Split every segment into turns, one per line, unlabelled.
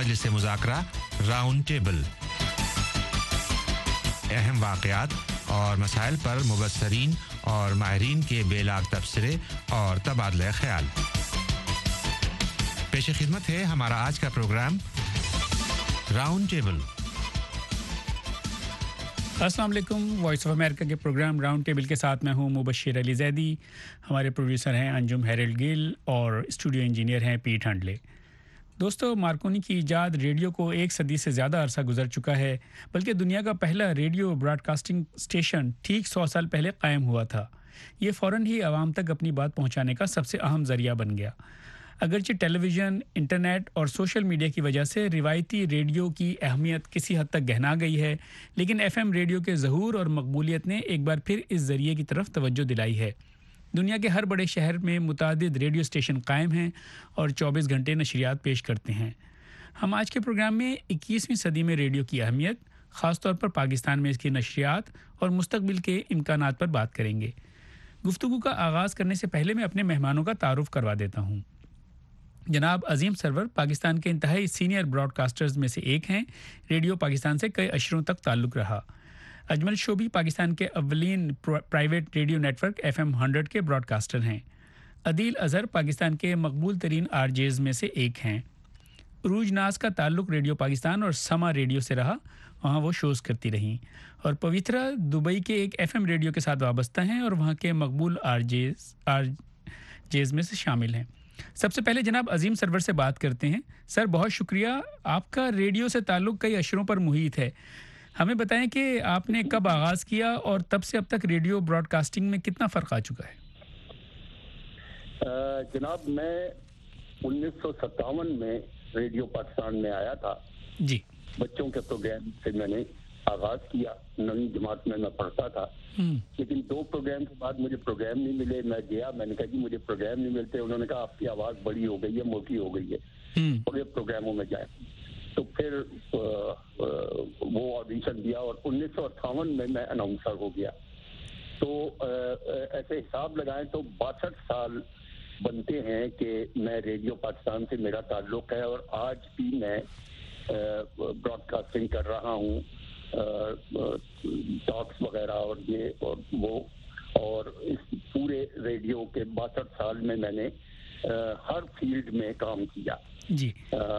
मजलिस मुज़ाकरा round table. अहम वाक़यात और मसाइल पर मुबस्सरीन और माहिरीन के बेलाग तबसरे और तबादला ख्याल। पेश खिदमत है हमारा आज का प्रोग्राम राउंड टेबल।
अस्सलाम वालेकुम। वॉइस ऑफ अमेरिका के प्रोग्राम राउंड टेबल के साथ मैं हूं मुबश्शिर अली जैदी। हमारे प्रोड्यूसर हैं अंजुम हैरल्ड गिल और स्टूडियो इंजीनियर हैं पीट हंडले। दोस्तों, मार्कोनी की इजाद रेडियो को एक सदी से ज़्यादा अरसा गुजर चुका है, बल्कि दुनिया का पहला रेडियो ब्रॉडकास्टिंग स्टेशन ठीक 100 साल पहले कायम हुआ था। ये फ़ौरन ही आवाम तक अपनी बात पहुंचाने का सबसे अहम ज़रिया बन गया। अगरचे टेलीविज़न, इंटरनेट और सोशल मीडिया की वजह से रिवायती रेडियो की अहमियत किसी हद तक गहना गई है, लेकिन एफएम रेडियो के ज़हूर और मकबूलियत ने एक बार फिर इस ज़रिए की तरफ तवज्जो दिलाई है। दुनिया के हर बड़े शहर में मुतादिद रेडियो स्टेशन कायम हैं और 24 घंटे नशरियात पेश करते हैं। हम आज के प्रोग्राम में 21वीं सदी में रेडियो की अहमियत, ख़ास तौर पर पाकिस्तान में इसकी नशरियात और मुस्तकबिल के इम्कानात पर बात करेंगे। गुफ्तगू का आगाज़ करने से पहले मैं अपने मेहमानों का तारुफ करवा देता हूँ। जनाब अजीम सरवर पाकिस्तान के इंतहाई सीनियर ब्रॉडकास्टर्स में से एक हैं। रेडियो पाकिस्तान से कई अशरों तक ताल्लुक़ रहा। अजमल शोभी पाकिस्तान के अव्वलीन प्राइवेट रेडियो नेटवर्क FM 100 के ब्रॉडकास्टर हैं। अदील अज़हर पाकिस्तान के मकबूल तरीन RJs में से एक हैं। उरूज नाज का ताल्लुक़ रेडियो पाकिस्तान और समा रेडियो से रहा, वहाँ वो शोज़ करती रहीं। और पवित्रा दुबई के एक FM रेडियो के साथ वाबस्ता हैं और वहाँ के मकबूल RJs में से शामिल हैं। सबसे पहले जनाब अजीम सरवर से बात करते हैं। सर, बहुत शुक्रिया। आपका रेडियो से ताल्लुक़ कई अशरों पर मुहित है। हमें बताएं कि आपने कब आगाज़ किया और तब से अब तक रेडियो ब्रॉडकास्टिंग में कितना फ़र्क आ चुका है?
जनाब, मैं 1957 में रेडियो पाकिस्तान में आया था
जी।
बच्चों के प्रोग्राम से मैंने आगाज़ किया। 9वीं जमात में मैं पढ़ता था, लेकिन 2 प्रोग्राम के बाद मुझे प्रोग्राम नहीं मिले। मैं गया, मैंने कहा कि मुझे प्रोग्राम नहीं मिलते। उन्होंने कहा आपकी आवाज़ बड़ी हो गई है, मोटी हो गई है, बड़े प्रोग्रामों में जाए। तो फिर वो ऑडिशन दिया और 1958 में मैं अनाउंसर हो गया। तो ऐसे हिसाब लगाएं तो 62 साल बनते हैं कि मैं रेडियो पाकिस्तान से मेरा ताल्लुक़ है और आज भी मैं ब्रॉडकास्टिंग कर रहा हूँ, टॉक्स वगैरह और ये और वो। और इस पूरे रेडियो के 62 साल में मैंने हर फील्ड में काम किया
जी।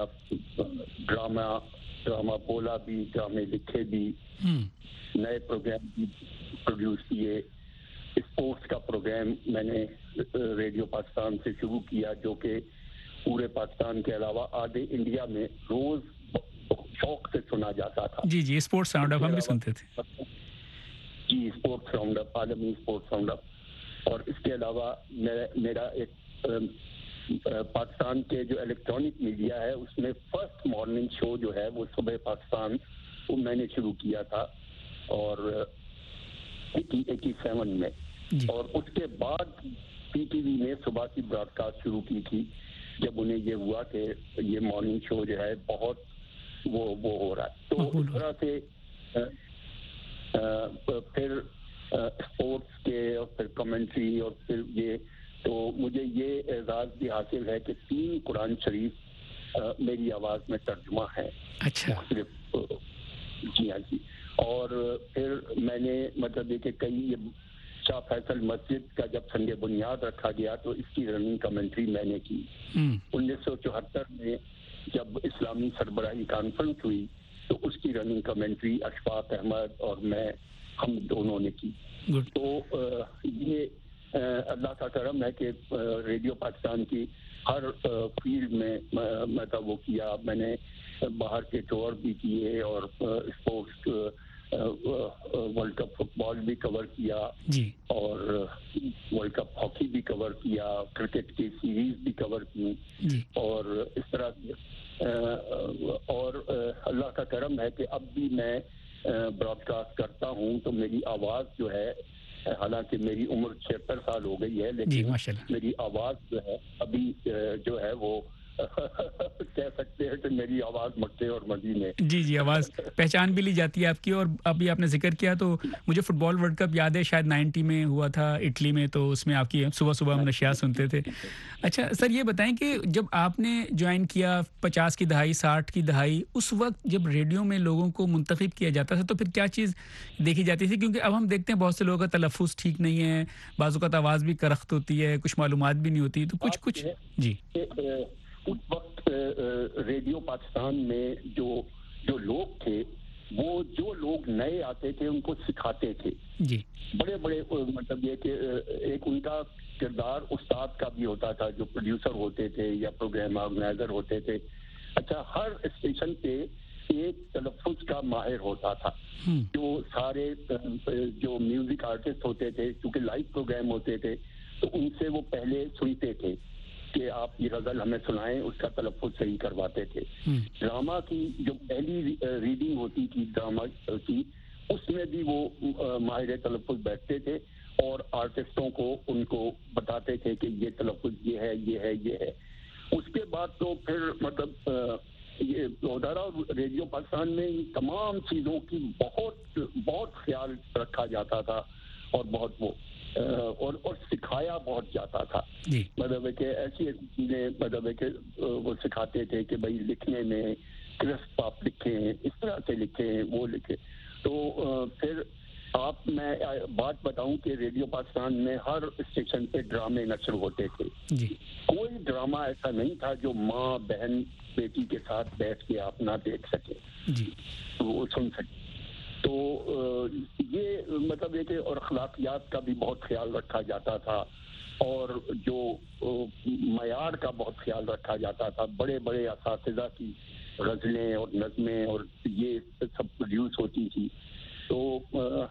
ड्रामा बोला भी, ड्रामे लिखे भी, नए प्रोग्राम भी प्रोड्यूस किए। स्पोर्ट्स का प्रोग्राम मैंने रेडियो पाकिस्तान से शुरू किया, जो कि पूरे पाकिस्तान के अलावा आधे इंडिया में रोज शौक से सुना जाता था।
जी जी, स्पोर्ट्स राउंड अप हम भी सुनते थे।
जी, स्पोर्ट्स राउंड अप, आलमी स्पोर्ट्स राउंड अप। और इसके अलावा मेरा एक पाकिस्तान के जो इलेक्ट्रॉनिक मीडिया है उसमें फर्स्ट मॉर्निंग शो जो है वो सुबह पाकिस्तान, वो मैंने शुरू किया था और 87 में। और उसके बाद PTV ने सुबह की ब्रॉडकास्ट शुरू की थी, जब उन्हें ये हुआ कि ये मॉर्निंग शो जो है बहुत वो हो रहा है। तो इस तरह से फिर स्पोर्ट्स के और फिर कमेंट्री और फिर ये, तो मुझे ये एजाज़ भी हासिल है कि 3 कुरान शरीफ मेरी आवाज़ में तर्जुमा है।
अच्छा।
जी हाँ जी। और फिर मैंने मतलब ये कि कई शाह फैसल मस्जिद का जब संग बुनियाद रखा गया तो इसकी रनिंग कमेंट्री मैंने की। 1974 में जब इस्लामी सरबराही कॉन्फ्रेंस हुई तो उसकी रनिंग कमेंट्री अशफाक अहमद और मैं, हम दोनों ने की। तो ये अल्लाह का करम है कि रेडियो पाकिस्तान की हर फील्ड में मतलब वो किया। मैंने बाहर के टूर भी किए और स्पोर्ट्स वर्ल्ड कप फुटबॉल भी कवर किया
जी।
और वर्ल्ड कप हॉकी भी कवर किया, क्रिकेट की सीरीज भी कवर की
जी।
और इस तरह और अल्लाह का करम है कि अब भी मैं ब्रॉडकास्ट करता हूं तो मेरी आवाज़ जो है, हालांकि मेरी उम्र 76 साल हो गई है, लेकिन मेरी आवाज़ जो है अभी जो है वो कह सकते हैं कि मेरी आवाज़ मक्के और मदीने।
जी, जी, आवाज़ पहचान भी ली जाती है आपकी। और अभी आपने ज़िक्र किया तो मुझे फुटबॉल वर्ल्ड कप याद है, शायद 90 में हुआ था इटली में, तो उसमें आपकी सुबह-सुबह हम नशियात सुनते थे। अच्छा सर, ये बताएँ कि जब आपने जॉइन किया 50 की दहाई, 60 की दहाई, उस वक़्त जब रेडियो में लोगों को मुंतखब किया जाता था तो फिर क्या चीज़ देखी जाती थी? क्योंकि अब हम देखते हैं बहुत से लोगों का तलफ़्फ़ुज़ ठीक नहीं है, बाज़ औक़ात आवाज़ भी करख्त होती है, कुछ मालूमात भी नहीं होती, तो कुछ-कुछ जी।
उस वक्त रेडियो पाकिस्तान में जो जो लोग थे, वो जो लोग नए आते थे उनको सिखाते थे।
जी।
बड़े बड़े मतलब ये कि एक उनका किरदार उस्ताद का भी होता था, जो प्रोड्यूसर होते थे या प्रोग्राम ऑर्गेनाइजर होते थे। अच्छा, हर स्टेशन पे एक तलफ़्फ़ुज़ का माहिर होता था, जो सारे जो म्यूजिक आर्टिस्ट होते थे, क्योंकि लाइव प्रोग्राम होते थे, तो उनसे वो पहले सुनते थे कि आप ये गजल हमें सुनाएं, उसका तलफ़्फ़ुज़ सही करवाते थे। ड्रामा की जो पहली रीडिंग होती थी ड्रामा की, उसमें भी वो माहिर तलफ़्फ़ुज़ बैठते थे और आर्टिस्टों को उनको बताते थे कि ये तलफ़्फ़ुज़ ये है, ये है, ये है। उसके बाद तो फिर मतलब ये दोबारा रेडियो पाकिस्तान में इन तमाम चीज़ों की बहुत बहुत ख्याल रखा जाता था और बहुत वो और सिखाया बहुत जाता था। मतलब है कि ऐसी चीज़ें, मतलब है कि वो सिखाते थे कि भाई लिखने में क्रिस्प आप लिखें, इस तरह से लिखें, वो लिखें। तो फिर मैं बात बताऊं कि रेडियो पाकिस्तान में हर स्टेशन पे ड्रामे नशर होते थे। कोई ड्रामा ऐसा नहीं था जो माँ बहन बेटी के साथ बैठ के आप ना देख सके, तो वो सुन सके। तो ये मतलब है कि और अखलाकियात का भी बहुत ख्याल रखा जाता था और जो मयार का बहुत ख्याल रखा जाता था। बड़े बड़े असातिज़ा की गज़लें और नज़में और ये सब प्रोड्यूस होती थी। तो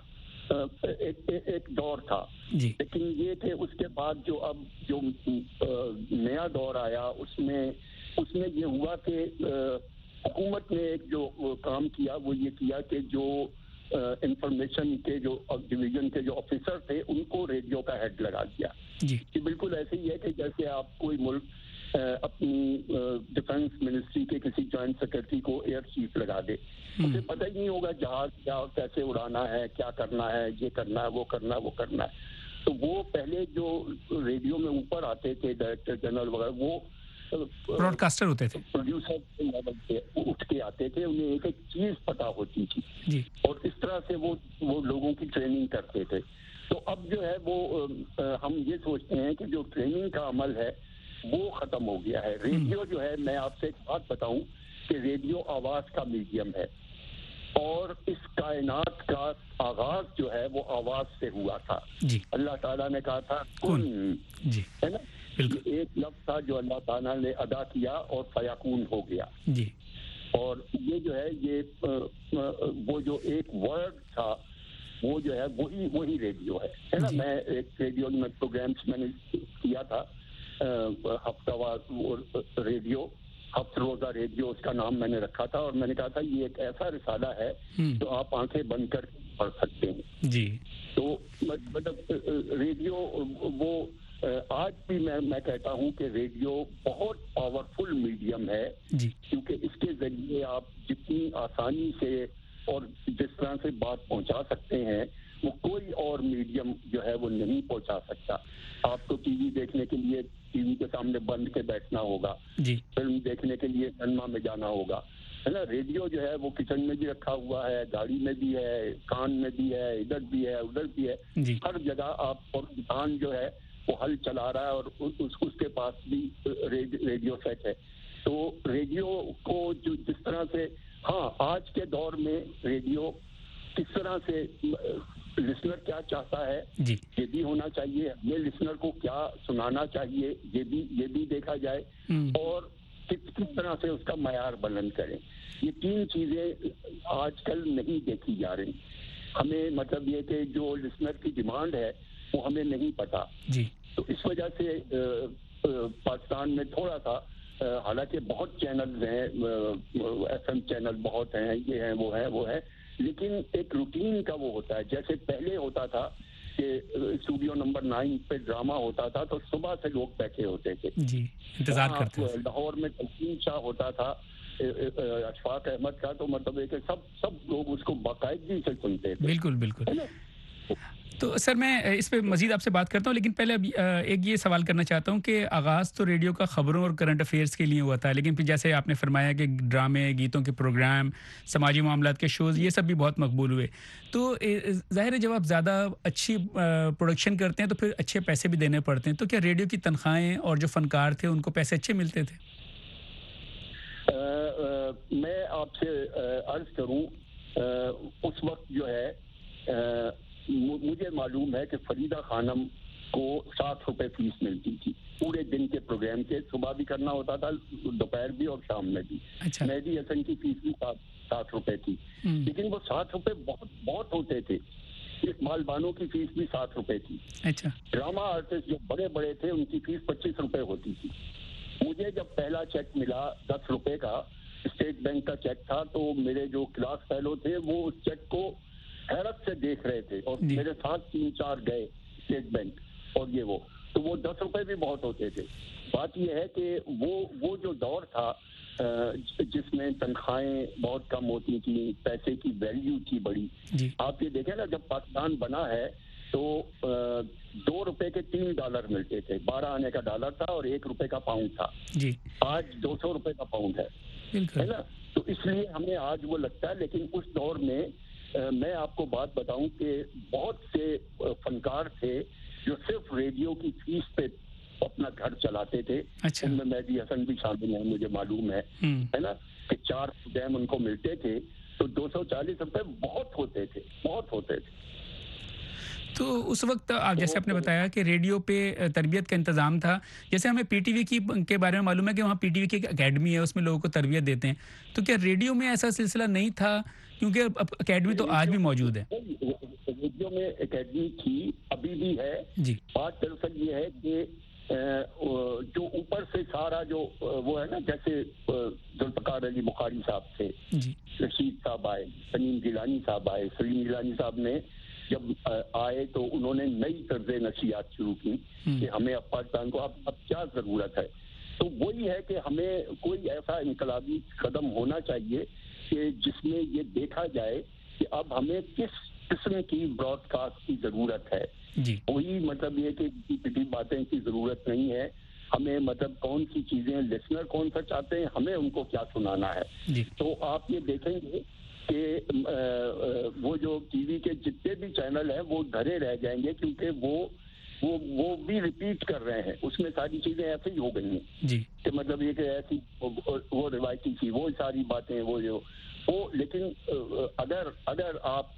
एक दौर था। लेकिन ये थे उसके बाद जो अब जो नया दौर आया, उसमें ये हुआ कि हुकूमत ने एक जो काम किया वो ये किया कि जो इंफॉर्मेशन के जो डिवीजन के जो ऑफिसर थे उनको रेडियो का हेड लगा दिया। कि बिल्कुल ऐसे ही है कि जैसे आप कोई मुल्क अपनी डिफेंस मिनिस्ट्री के किसी जॉइंट सेक्रेटरी को एयर चीफ लगा दे, उसे पता ही नहीं होगा जहाज क्या कैसे उड़ाना है, क्या करना है, ये करना है, वो करना है, वो करना है। तो वो पहले जो रेडियो में ऊपर आते थे डायरेक्टर जनरल वगैरह, वो
ब्रॉडकास्टर होते थे,
प्रोड्यूसर के लेवल से उठ के आते थे, उन्हें एक एक चीज पता होती थी और इस तरह से वो लोगों की ट्रेनिंग करते थे। तो अब जो है वो हम ये सोचते हैं कि जो ट्रेनिंग का अमल है वो खत्म हो गया है। रेडियो जो है, मैं आपसे एक बात बताऊं कि रेडियो आवाज का मीडियम है और इस कायनात का आगाज जो है वो आवाज से हुआ था। अल्लाह ताला ने कहा था कुन, है ना, एक लफ्ज था जो अल्लाह ताला ने अदा किया और फयाकून हो गया। और ये जो है ये वो जो एक वर्ड था वो जो है वही रेडियो है ना। मैं एक रेडियो में प्रोग्राम्स मैंने किया था, हफ्तावार रेडियो, हफ्त रोजा रेडियो उसका नाम मैंने रखा था और मैंने कहा था ये एक ऐसा रिसाला है जो आप आंखें बंद कर पढ़ सकते हैं। तो मतलब रेडियो वो आज भी मैं कहता हूं कि रेडियो बहुत पावरफुल मीडियम है, क्योंकि इसके जरिए आप जितनी आसानी से और जिस तरह से बात पहुंचा सकते हैं वो कोई और मीडियम जो है वो नहीं पहुंचा सकता। आपको टीवी देखने के लिए टीवी के सामने बंद के बैठना होगा, फिल्म देखने के लिए सिनेमा में जाना होगा, है ना। रेडियो जो है वो किचन में भी रखा हुआ है, गाड़ी में भी है, कान में भी है, इधर भी है, उधर भी है, हर जगह आप। और किसान जो है वो हल चला रहा है और उसके पास भी रेडियो सेट है। तो रेडियो को जो जिस तरह से, हाँ, आज के दौर में रेडियो किस तरह से लिसनर क्या चाहता है ये भी होना चाहिए, हमें लिसनर को क्या सुनाना चाहिए ये भी देखा जाए और किस तरह से उसका मयार बुलंद करें। ये तीन चीजें आजकल नहीं देखी जा रही। हमें मतलब ये कि जो लिसनर की डिमांड है वो हमें नहीं पता। तो इस वजह से पाकिस्तान में थोड़ा सा, हालांकि बहुत चैनल्स हैं, FM चैनल बहुत हैं, ये हैं वो है, लेकिन एक रूटीन का वो होता है। जैसे पहले होता था कि स्टूडियो नंबर 9 पे ड्रामा होता था तो सुबह से लोग बैठे होते थे
जी, इंतजार करते थे।
लाहौर में तलकीन शाह होता था, अशफाक अहमद का, तो मतलब है कि सब लोग उसको बाकायदगी से सुनते थे।
बिल्कुल बिल्कुल। तो सर मैं इस पे मज़ीद आपसे बात करता हूँ, लेकिन पहले अभी एक ये सवाल करना चाहता हूँ कि आगाज़ तो रेडियो का ख़बरों और करंट अफेयर्स के लिए हुआ था, लेकिन फिर जैसे आपने फरमाया कि ड्रामे, गीतों के प्रोग्राम, समाजी मामलात के शोज़, ये सब भी बहुत मकबूल हुए। तो ज़ाहिर है जब आप ज़्यादा अच्छी प्रोडक्शन करते हैं तो फिर अच्छे पैसे भी देने पड़ते हैं। तो क्या रेडियो की तनख्वाहें और जो फ़नकार थे उनको पैसे अच्छे मिलते थे?
मैं आपसे अर्ज़ करूँ, उस वक्त जो है मुझे मालूम है कि फरीदा खानम को 60 रुपए फीस मिलती थी पूरे दिन के प्रोग्राम के। सुबह भी करना होता था, दोपहर भी और शाम में भी।
अच्छा।
मेहदी हसन की फीस भी 60 रुपए थी, लेकिन वो 60 रुपए बहुत बहुत होते थे। इकबाल बानो की फीस भी 60 रुपए थी।
अच्छा।
ड्रामा आर्टिस्ट जो बड़े बड़े थे उनकी फीस 25 रुपए होती थी। मुझे जब पहला चेक मिला 10 रुपए का, स्टेट बैंक का चेक था, तो मेरे जो क्लास फेलो थे वो उस चेक को हैरत से देख रहे थे और मेरे साथ 3-4 गए स्टेट बैंक और ये वो, तो वो 10 रुपए भी बहुत होते थे। बात यह है कि वो जो दौर था जिसमें तनख्वाहें बहुत कम होती थी, पैसे की वैल्यू थी बड़ी। आप ये देखें ना, जब पाकिस्तान बना है तो 2 रुपए के $3 मिलते थे। 12 आने का डॉलर था और 1 रुपए का पाउंड था।
जी।
आज 200 रुपए का पाउंड है ना। तो इसलिए हमें आज वो लगता है, लेकिन उस दौर में मैं आपको बात बताऊं कि बहुत से फनकार थे जो सिर्फ रेडियो की फीस पे अपना घर चलाते थे।
अच्छा।
उनमें मेहदी हसन भी शामिल है, मुझे मालूम है ना, कि 4 प्रोग्राम उनको मिलते थे तो 240 रुपए बहुत होते थे।
तो उस वक्त आप जैसे आपने बताया कि रेडियो पे तरबियत का इंतज़ाम था, जैसे हमें पीटीवी के बारे में मालूम है कि वहाँ पीटीवी की एक अकेडमी है, उसमें लोगों को तरबियत देते हैं। तो क्या रेडियो में ऐसा सिलसिला नहीं था? क्योंकि अब अकेडमी तो आज भी मौजूद है।
रेडियो में अकेडमी थी, अभी भी है
जी।
बात दरअसल ये है कि जो ऊपर से सारा जो वो है ना, जैसे जुल्फ़िकार अली बुखारी साहब थे, रशीद साहब आए, सलीम गिलानी साहब आए। सलीम गिलानी साहब ने जब आए तो उन्होंने नई तर्ज नशियात शुरू की कि हमें अब पाकिस्तान को अब क्या जरूरत है। तो वही है कि हमें कोई ऐसा इनकलाबी कदम होना चाहिए कि जिसमें ये देखा जाए कि अब हमें किस किस्म की ब्रॉडकास्ट की जरूरत है। वही मतलब ये कि पिटी बातें की जरूरत नहीं है हमें, मतलब कौन सी चीजें लिसनर कौन सा चाहते हैं, हमें उनको क्या सुनाना है। तो आप ये देखेंगे कि वो जो टीवी के जितने भी चैनल हैं वो धरे रह जाएंगे, क्योंकि वो भी रिपीट कर रहे हैं। उसमें सारी चीजें ऐसे ही हो गई हैं कि मतलब ये कि ऐसी वो रिवायती थी, वो सारी बातें वो लेकिन अगर आप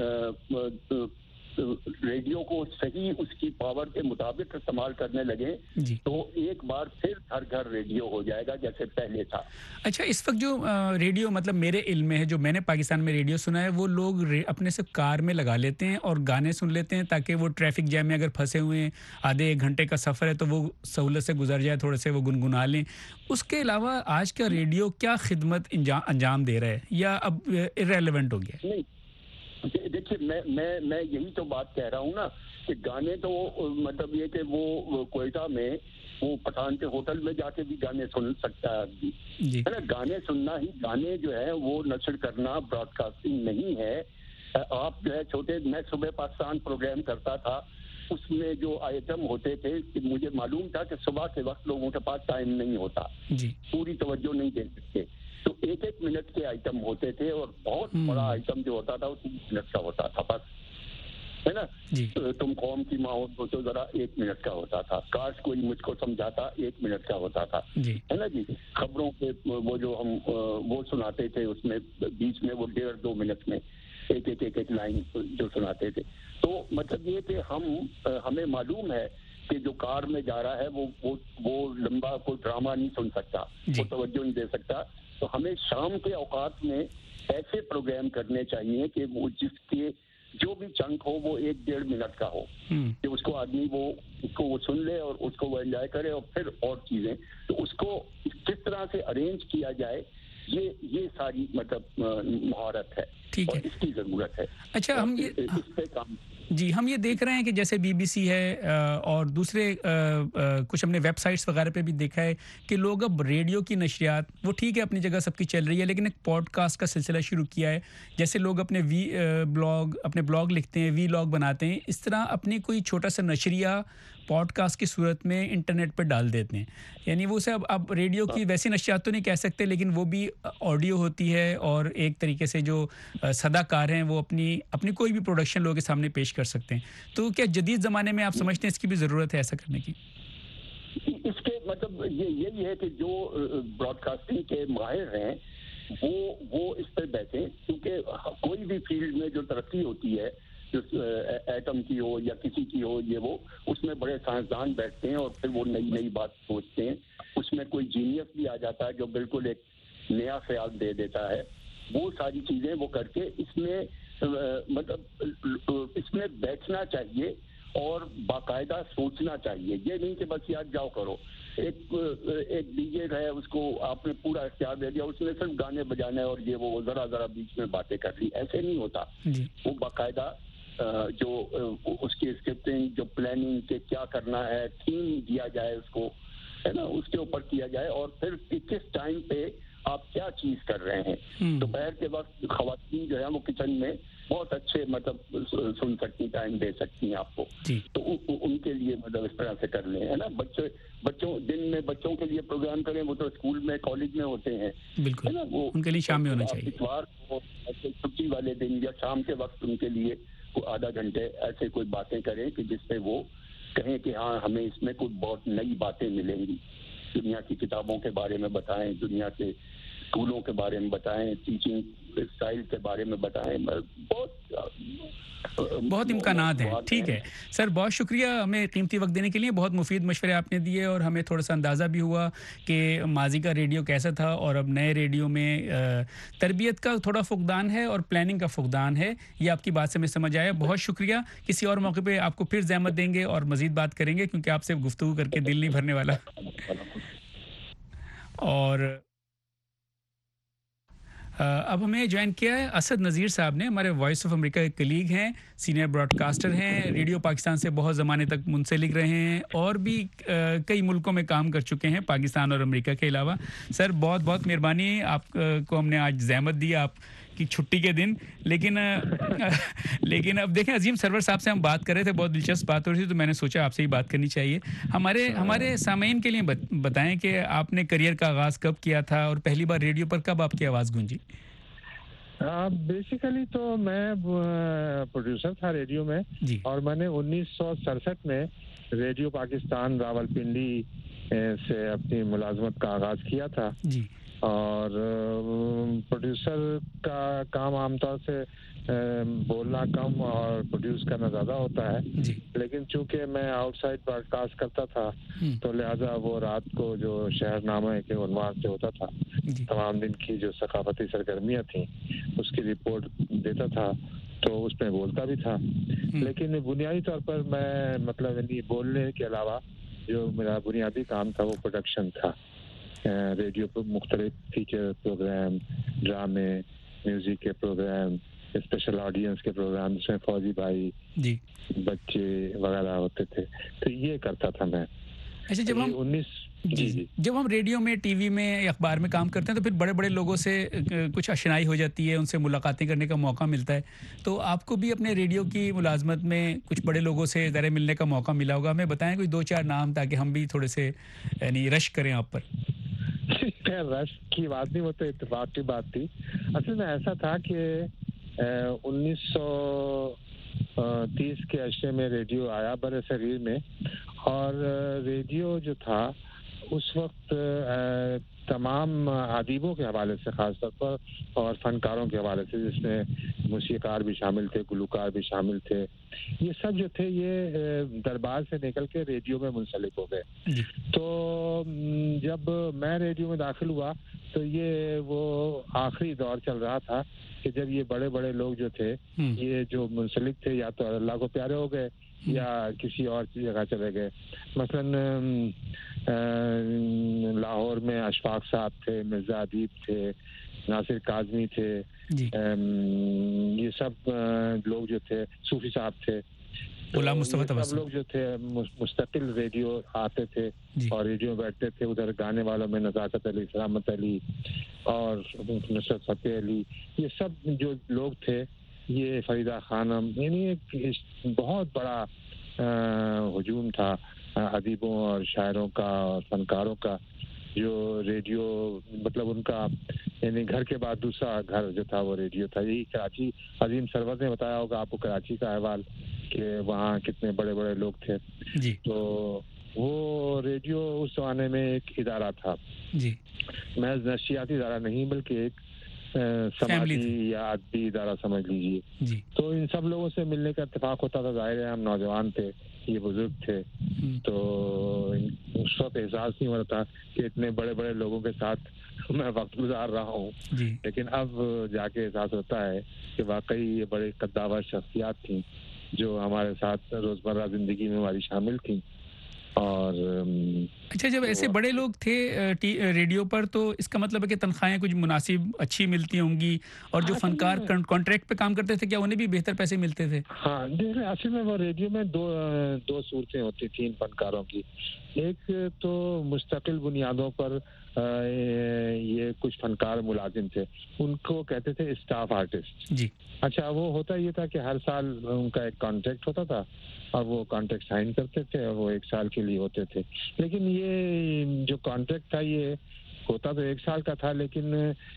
रेडियो को सही उसकी पावर के मुताबिक इस्तेमाल करने लगे तो एक बार फिर घर घर रेडियो हो जाएगा जैसे पहले था।
अच्छा, इस वक्त जो रेडियो मतलब मेरे इल्म में है, जो मैंने पाकिस्तान में रेडियो सुना है, वो लोग अपने से कार में लगा लेते हैं और गाने सुन लेते हैं ताकि वो ट्रैफिक जैम में अगर फंसे हुए हैं, आधे 1 घंटे का सफ़र है, तो वो सहूलत से गुजर जाए, थोड़े से वो गुनगुना लें। उसके अलावा आज का रेडियो क्या खिदमत अंजाम दे रहा है या अब इररेलेवेंट हो गया?
नहीं, देखिए मैं यही तो बात कह रहा हूँ ना कि गाने तो मतलब ये कि वो कोयटा में वो पठान के होटल में जाके भी गाने सुन सकता है आदमी, है ना। गाने सुनना ही, गाने जो है वो नशर करना ब्रॉडकास्टिंग नहीं है। आप जो है छोटे, मैं सुबह पाकिस्तान प्रोग्राम करता था, उसमें जो आइटम होते थे कि मुझे मालूम था कि सुबह के वक्त लोगों के पास टाइम नहीं होता, पूरी तवज्जो नहीं दे सकते, तो 1-1 मिनट के आइटम होते थे और बहुत बड़ा आइटम जो होता था वो 3 मिनट का होता था बस, है ना। तुम कौम की माँ हो तो जरा 1 मिनट का होता था, काश कोई मुझको समझाता 1 मिनट का होता था, है ना जी। खबरों के वो जो हम वो सुनाते थे उसमें बीच में वो 1.5-2 मिनट में एक लाइन जो सुनाते थे। तो मतलब ये कि हमें मालूम है कि जो कार में जा रहा है वो लंबा कोई ड्रामा नहीं सुन सकता, वो तवज्जो नहीं दे सकता। तो हमें शाम के औकात में ऐसे प्रोग्राम करने चाहिए कि वो जिसके जो भी चंक हो वो 1-1.5 मिनट का हो कि उसको आदमी उसको वो सुन ले और उसको वो एंजॉय करे और फिर और चीजें, तो उसको किस तरह से अरेंज किया जाए ये सारी मतलब महारत है और इसकी जरूरत है।
अच्छा, हम ये
इस पे काम
जी, हम ये देख रहे हैं कि जैसे बीबीसी है और दूसरे कुछ हमने वेबसाइट्स वगैरह पे भी देखा है कि लोग अब रेडियो की नशरियात वो ठीक है अपनी जगह सबकी चल रही है, लेकिन एक पॉडकास्ट का सिलसिला शुरू किया है। जैसे लोग अपने अपने ब्लॉग लिखते हैं, वीलॉग बनाते हैं, इस तरह अपनी कोई छोटा सा नशरिया पॉडकास्ट की सूरत में इंटरनेट पर डाल देते हैं। यानी वो सब अब रेडियो की वैसी नशरियात तो नहीं कह सकते, लेकिन वो भी ऑडियो होती है और एक तरीके से जो सदाकार हैं वो अपनी अपनी कोई भी प्रोडक्शन लोगों के सामने पेश कर सकते हैं। तो क्या जदीद ज़माने में आप समझते हैं इसकी भी ज़रूरत है ऐसा करने की?
इसके मतलब ये यही है कि जो ब्रॉडकास्टिंग के माहिर हैं वो इस पर बैठे, क्योंकि कोई भी फील्ड में जो तरक्की होती है, जो एटम की हो या किसी की हो, ये वो उसमें बड़े साइंसदान बैठते हैं और फिर वो नई नई बात सोचते हैं। उसमें कोई जीनियस भी आ जाता है जो बिल्कुल एक नया ख्याल दे देता है। वो सारी चीजें वो करके इसमें मतलब इसमें बैठना चाहिए और बाकायदा सोचना चाहिए। ये नहीं कि बस याद जाओ करो। एक डीजे है, उसको आपने पूरा इख्तियार दे दिया, उसने सिर्फ गाने बजाने और ये वो जरा जरा बीच में बातें कर ली, ऐसे नहीं होता। वो बाकायदा जो उसकी स्क्रिप्टिंग, जो प्लानिंग के क्या करना है, थीम दिया जाए उसको, है ना, उसके ऊपर किया जाए और फिर किस टाइम पे आप क्या चीज कर रहे हैं। दोपहर के वक्त खवातीन जो है वो किचन में बहुत अच्छे मतलब सुन सकती, टाइम दे सकती हैं आपको, तो उनके लिए मतलब इस तरह से कर लें, है ना। बच्चों दिन में बच्चों के लिए प्रोग्राम करें, वो तो स्कूल में कॉलेज में होते हैं, है ना, वो
उनके लिए शाम में होना चाहिए।
इतवार को छुट्टी वाले दिन या शाम के वक्त उनके लिए आधा घंटे ऐसे कोई बातें करें कि जिससे वो कहें कि हाँ हमें इसमें कुछ बहुत नई बातें मिलेंगी। दुनिया की किताबों के बारे में बताएं, दुनिया के स्कूलों के बारे में बताएं, टीचिंग स्टाइल के बारे में बताएं।
बहुत इम्कानात हैं। ठीक है सर, बहुत शुक्रिया हमें कीमती वक्त देने के लिए। बहुत मुफीद मशवरे आपने दिए और हमें थोड़ा सा अंदाज़ा भी हुआ कि माजी का रेडियो कैसा था और अब नए रेडियो में तरबियत का थोड़ा फुकदान है और प्लानिंग का फुकदान है। ये आपकी बात से हमें समझ आया। बहुत शुक्रिया। किसी और मौके पे आपको फिर ज़हमत देंगे और मज़ीद बात करेंगे, क्योंकि आपसे गुफ्तगू करके दिल नहीं भरने वाला। और अब हमें ज्वाइन किया है असद नज़ीर साहब ने। हमारे वॉइस ऑफ अमेरिका के कलीग हैं, सीनियर ब्रॉडकास्टर हैं, रेडियो पाकिस्तान से बहुत ज़माने तक मुंसलिक रहे हैं और भी कई मुल्कों में काम कर चुके हैं, पाकिस्तान और अमेरिका के अलावा। सर बहुत बहुत मेहरबानी, आपको हमने आज ज़हमत दी आपकी छुट्टी के दिन। लेकिन अब देखें, अजीम सरवर साहब से हम बात कर रहे थे, बहुत दिलचस्प बात हो रही थी, तो मैंने सोचा आपसे ही बात करनी चाहिए। हमारे सामीन के लिए बताएं कि आपने करियर का आगाज़ कब किया था और पहली बार रेडियो पर कब आपकी आवाज़ गूंजी?
बेसिकली तो मैं प्रोड्यूसर था रेडियो में और मैंने 1967 में रेडियो पाकिस्तान रावलपिंडी से अपनी मुलाजमत का आगाज़ किया था
जी।
और प्रोड्यूसर का काम आमतौर से बोलना कम और प्रोड्यूस करना ज़्यादा होता है, लेकिन चूंकि मैं आउटसाइड ब्रॉडकास्ट करता था तो लिहाजा वो रात को जो शहरनामा के उन्वान से होता था, तमाम दिन की जो सकाफती सरगर्मियाँ थी उसकी रिपोर्ट देता था, तो उसमें बोलता भी था। लेकिन बुनियादी तौर पर मैं मतलब बोलने के अलावा जो मेरा बुनियादी काम था वो प्रोडक्शन था। रेडियो पर मुख्तलिफ फीचर प्रोग्राम, ड्रामे, म्यूजिक के प्रोग्राम, स्पेशल ऑडियंस के प्रोग्राम जिसमें फौजी भाई बच्चे वगैरह होते थे, तो ये करता था मैं।
अच्छा, जब हम रेडियो में, टीवी में, अखबार में काम करते हैं तो फिर बड़े बड़े लोगों से कुछ आशनाई हो जाती है, उनसे मुलाकातें करने का मौका मिलता है। तो आपको भी अपने रेडियो की मुलाजमत में कुछ बड़े लोगों से ज़रा मिलने का मौका मिला होगा। हमें बताएं कोई 2-4 नाम, ताकि हम भी थोड़े से यानी रश करें आप पर।
रश की बात नहीं, वो तो इत्तेफाक की बात थी। असल में ऐसा था कि 1930 के अरसे में रेडियो आया बड़े शरीर में, और रेडियो जो था उस वक्त तमाम अदीबों के हवाले से खासतौर पर और फनकारों के हवाले से, जिसमें मौसीकार भी शामिल थे, गुलकार भी शामिल थे, ये सब जो थे ये दरबार से निकल के रेडियो में मुंसलिक हो गए। तो जब मैं रेडियो में दाखिल हुआ तो ये वो आखिरी दौर चल रहा था कि जब ये बड़े बड़े लोग जो थे ये जो मुंसलिक थे या तो अल्लाह को प्यारे हो गए या किसी और जगह चले गए। मसलन लाहौर में अशफाक साहब थे, मिर्जा अदीब थे, नासिर काज़मी थे, ये सब लोग जो थे, सूफी साहब थे,
गुलाम मुस्तफा
सब
तबस्सुम
लोग जो थे मुस्तकिल रेडियो आते थे और रेडियो में बैठते थे। उधर गाने वालों में नज़ाकत अली, सलामत अली और नुसरत फतेह अली, ये सब जो लोग थे, ये फरीदा खानम, यानी एक बहुत बड़ा हुजूम था अदीबों और शायरों का और फनकारों का, जो रेडियो मतलब उनका यानी घर के बाद दूसरा घर जो था वो रेडियो था। यही कराची, अजीम सरवत ने बताया होगा आपको कराची का अहवाल कि वहाँ कितने बड़े बड़े लोग थे
जी।
तो वो रेडियो उस जमाने में एक इदारा था
जी,
महज नशियाती इदारा नहीं बल्कि एक समाजी या अदबी इदारा समझ लीजिए
जी।
तो इन सब लोगों से मिलने का इत्तेफाक होता था। जाहिर है हम नौजवान थे, ये बुजुर्ग थे, तो उस वक्त एहसास नहीं हो रहा था कि इतने बड़े बड़े लोगों के साथ मैं वक्त गुजार रहा हूँ, लेकिन अब जाके एहसास होता है कि वाकई ये बड़े कद्दावर शख्सियात थी जो हमारे साथ रोजमर्रा जिंदगी में हमारी शामिल थी। और
अच्छा, जब ऐसे बड़े लोग थे रेडियो पर, तो इसका मतलब है कि तनख्वाहें कुछ मुनासिब अच्छी मिलती होंगी, और जो फनकार कॉन्ट्रैक्ट पे काम करते थे क्या उन्हें भी बेहतर पैसे मिलते थे?
हाँ, देखिए असल में वो रेडियो में दो सूरतें होती थी इन फनकारों की। एक तो मुस्तकिल बुनियादों पर ये कुछ फनकार मुलाजिम थे, उनको कहते थे स्टाफ आर्टिस्ट
जी।
अच्छा, वो होता ये था कि हर साल उनका एक कॉन्ट्रैक्ट होता था और वो कॉन्ट्रैक्ट साइन करते थे और वो 1 साल के लिए होते थे। लेकिन ये जो कॉन्ट्रैक्ट था ये होता तो 1 साल का था, लेकिन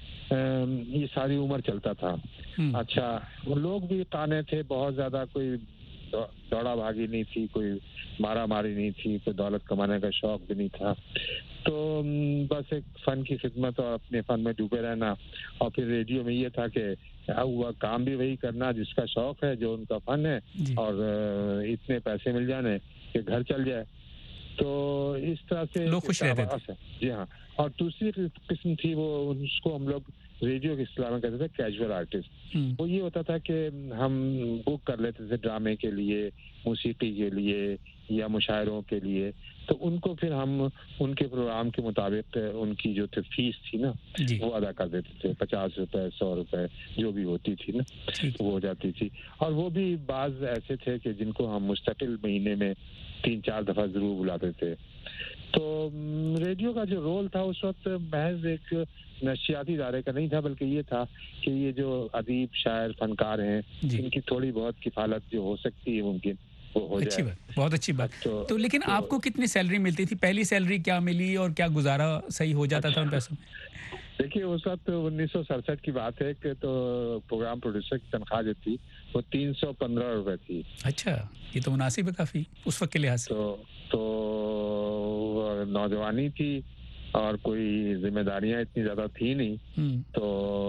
ये सारी उम्र चलता था। अच्छा, वो लोग भी ताने थे बहुत ज्यादा, कोई दौड़ा भागी नहीं थी, कोई मारा मारी नहीं थी, कोई दौलत कमाने का शौक भी नहीं था। तो बस एक फन की खिदमत और अपने फन में डूबे रहना। और फिर रेडियो में ये था कि हुआ काम भी वही करना जिसका शौक है, जो उनका फन है, और इतने पैसे मिल जाने कि घर चल जाए। तो इस तरह से
लोग खुश रहते थे।
जी हाँ। और दूसरी किस्म थी वो, उसको हम लोग रेडियो के इस्लाम में कहते थे कैजुअल आर्टिस्ट। वो ये होता था कि हम बुक कर लेते थे ड्रामे के लिए, मौसीकी के लिए या मुशायरों के लिए, तो उनको फिर हम उनके प्रोग्राम के मुताबिक उनकी जो थे फीस थी ना वो अदा कर देते थे। 50 रुपए 100 रुपए जो भी होती थी ना वो हो जाती थी। और वो भी बाज ऐसे थे कि जिनको हम मुस्तकिल महीने में 3-4 दफा जरूर बुलाते थे। तो रेडियो का जो रोल था उस वक्त महज एक नशियाती इदारे का नहीं था, बल्कि ये था कि ये जो अदीब शायर फनकार हैं इनकी थोड़ी बहुत किफालत जो हो सकती है मुमकिन वो हो जाए।
अच्छी बात, बहुत अच्छी बात। तो लेकिन आपको कितनी सैलरी मिलती थी? पहली सैलरी क्या मिली और क्या गुजारा सही हो जाता था उन पैसों में?
देखिए उस वक्त 1967 की बात है कि तो प्रोग्राम प्रोड्यूसर की तनख्वाह जो थी वो 315 रुपए थी।
अच्छा, ये तो मुनासिब है काफी उस वक्त के लिहाज से।
तो नौजवानी थी और कोई जिम्मेदारियां इतनी ज्यादा थी नहीं, तो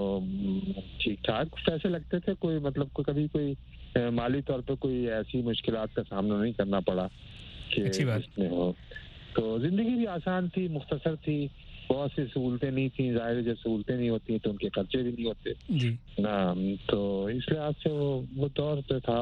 ठीक ठाक पैसे लगते थे। कोई मतलब कभी कोई माली तौर पे कोई ऐसी मुश्किलात का सामना नहीं करना पड़ा कि इसमें हो। तो जिंदगी भी आसान थी, मुख्तसर थी, बहुत सी सहूलतें नहीं थी। जाहिर जब सहूलतें नहीं होती तो उनके खर्चे भी नहीं होते
जी
ना। तो इस लिहाज से वो दौर पे था।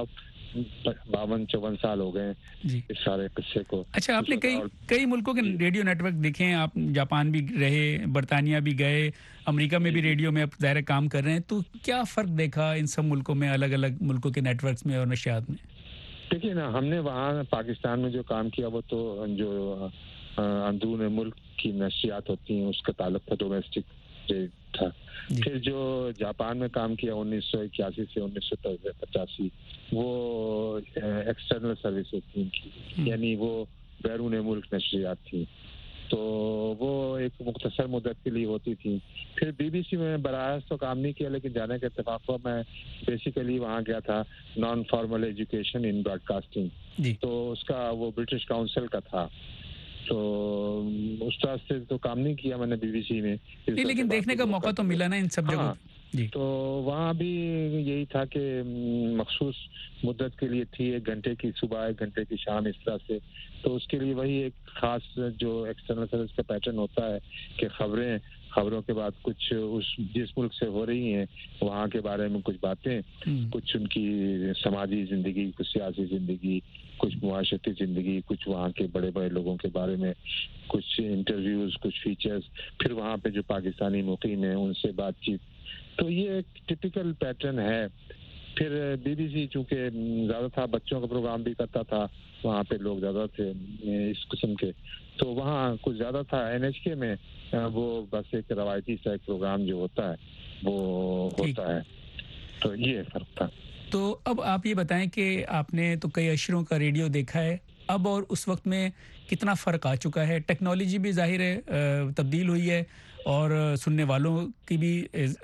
52-54 साल हो गए इस सारे किस्से को।
अच्छा, आपने कई मुल्कों के रेडियो नेटवर्क देखे हैं। आप जापान भी रहे, बरतानिया भी गए, अमेरिका में भी रेडियो में आप ज़ाहिर काम कर रहे हैं। तो क्या फ़र्क देखा इन सब मुल्कों में, अलग अलग मुल्कों के नेटवर्क्स में और नशियात में?
देखिए ना, हमने वहाँ पाकिस्तान में जो काम किया वो तो जो अंदरून मुल्क की नशियात होती हैं उसका ताल्लुक था, डोमेस्टिक था। फिर जो जापान में काम किया 1981 से 1985 वो एक्सटर्नल सर्विसेज थी उनकी, यानी वो बैरून मुल्क नशरियात थी। तो वो एक मुख्तसर मुद्दत के लिए होती थी। फिर बीबीसी में बराह तो काम नहीं किया, लेकिन जाने के इत्तेफाक हुआ मैं बेसिकली वहाँ गया था non formal education in broadcasting. तो उसका वो ब्रिटिश काउंसिल का था। तो उस तरह से तो काम नहीं किया मैंने बीबीसी में,
लेकिन देखने का मौका तो मिला ना इन सब जगहों पे।
तो वहाँ भी यही था कि मखसूस मुद्दत के लिए थी, 1 घंटे की सुबह 1 घंटे की शाम, इस तरह से। तो उसके लिए वही एक खास जो एक्सटर्नल सर्विस का पैटर्न होता है कि खबरों के बाद कुछ उस जिस मुल्क से हो रही हैं वहाँ के बारे में कुछ बातें, कुछ उनकी समाजी जिंदगी, कुछ सियासी जिंदगी, कुछ मुआशरती जिंदगी, कुछ वहाँ के बड़े बड़े लोगों के बारे में कुछ इंटरव्यूज, कुछ फीचर्स, फिर वहाँ पे जो पाकिस्तानी मुकीम है उनसे बातचीत। तो ये एक टिपिकल पैटर्न है फिर BBC चूँकि ज़्यादा था, बच्चों का प्रोग्राम भी करता था, वहाँ पे लोग ज़्यादा थे इस किस्म के, तो वहाँ कुछ ज़्यादा था। NHK में वो बस एक रवायती सा एक प्रोग्राम जो होता है वो होता है, तो ये फ़र्क था।
तो अब आप ये बताएं कि आपने तो कई अशरों का रेडियो देखा है, अब और उस वक्त में कितना फ़र्क आ चुका है? टेक्नोलॉजी भी ज़ाहिर है तब्दील हुई है और सुनने वालों की भी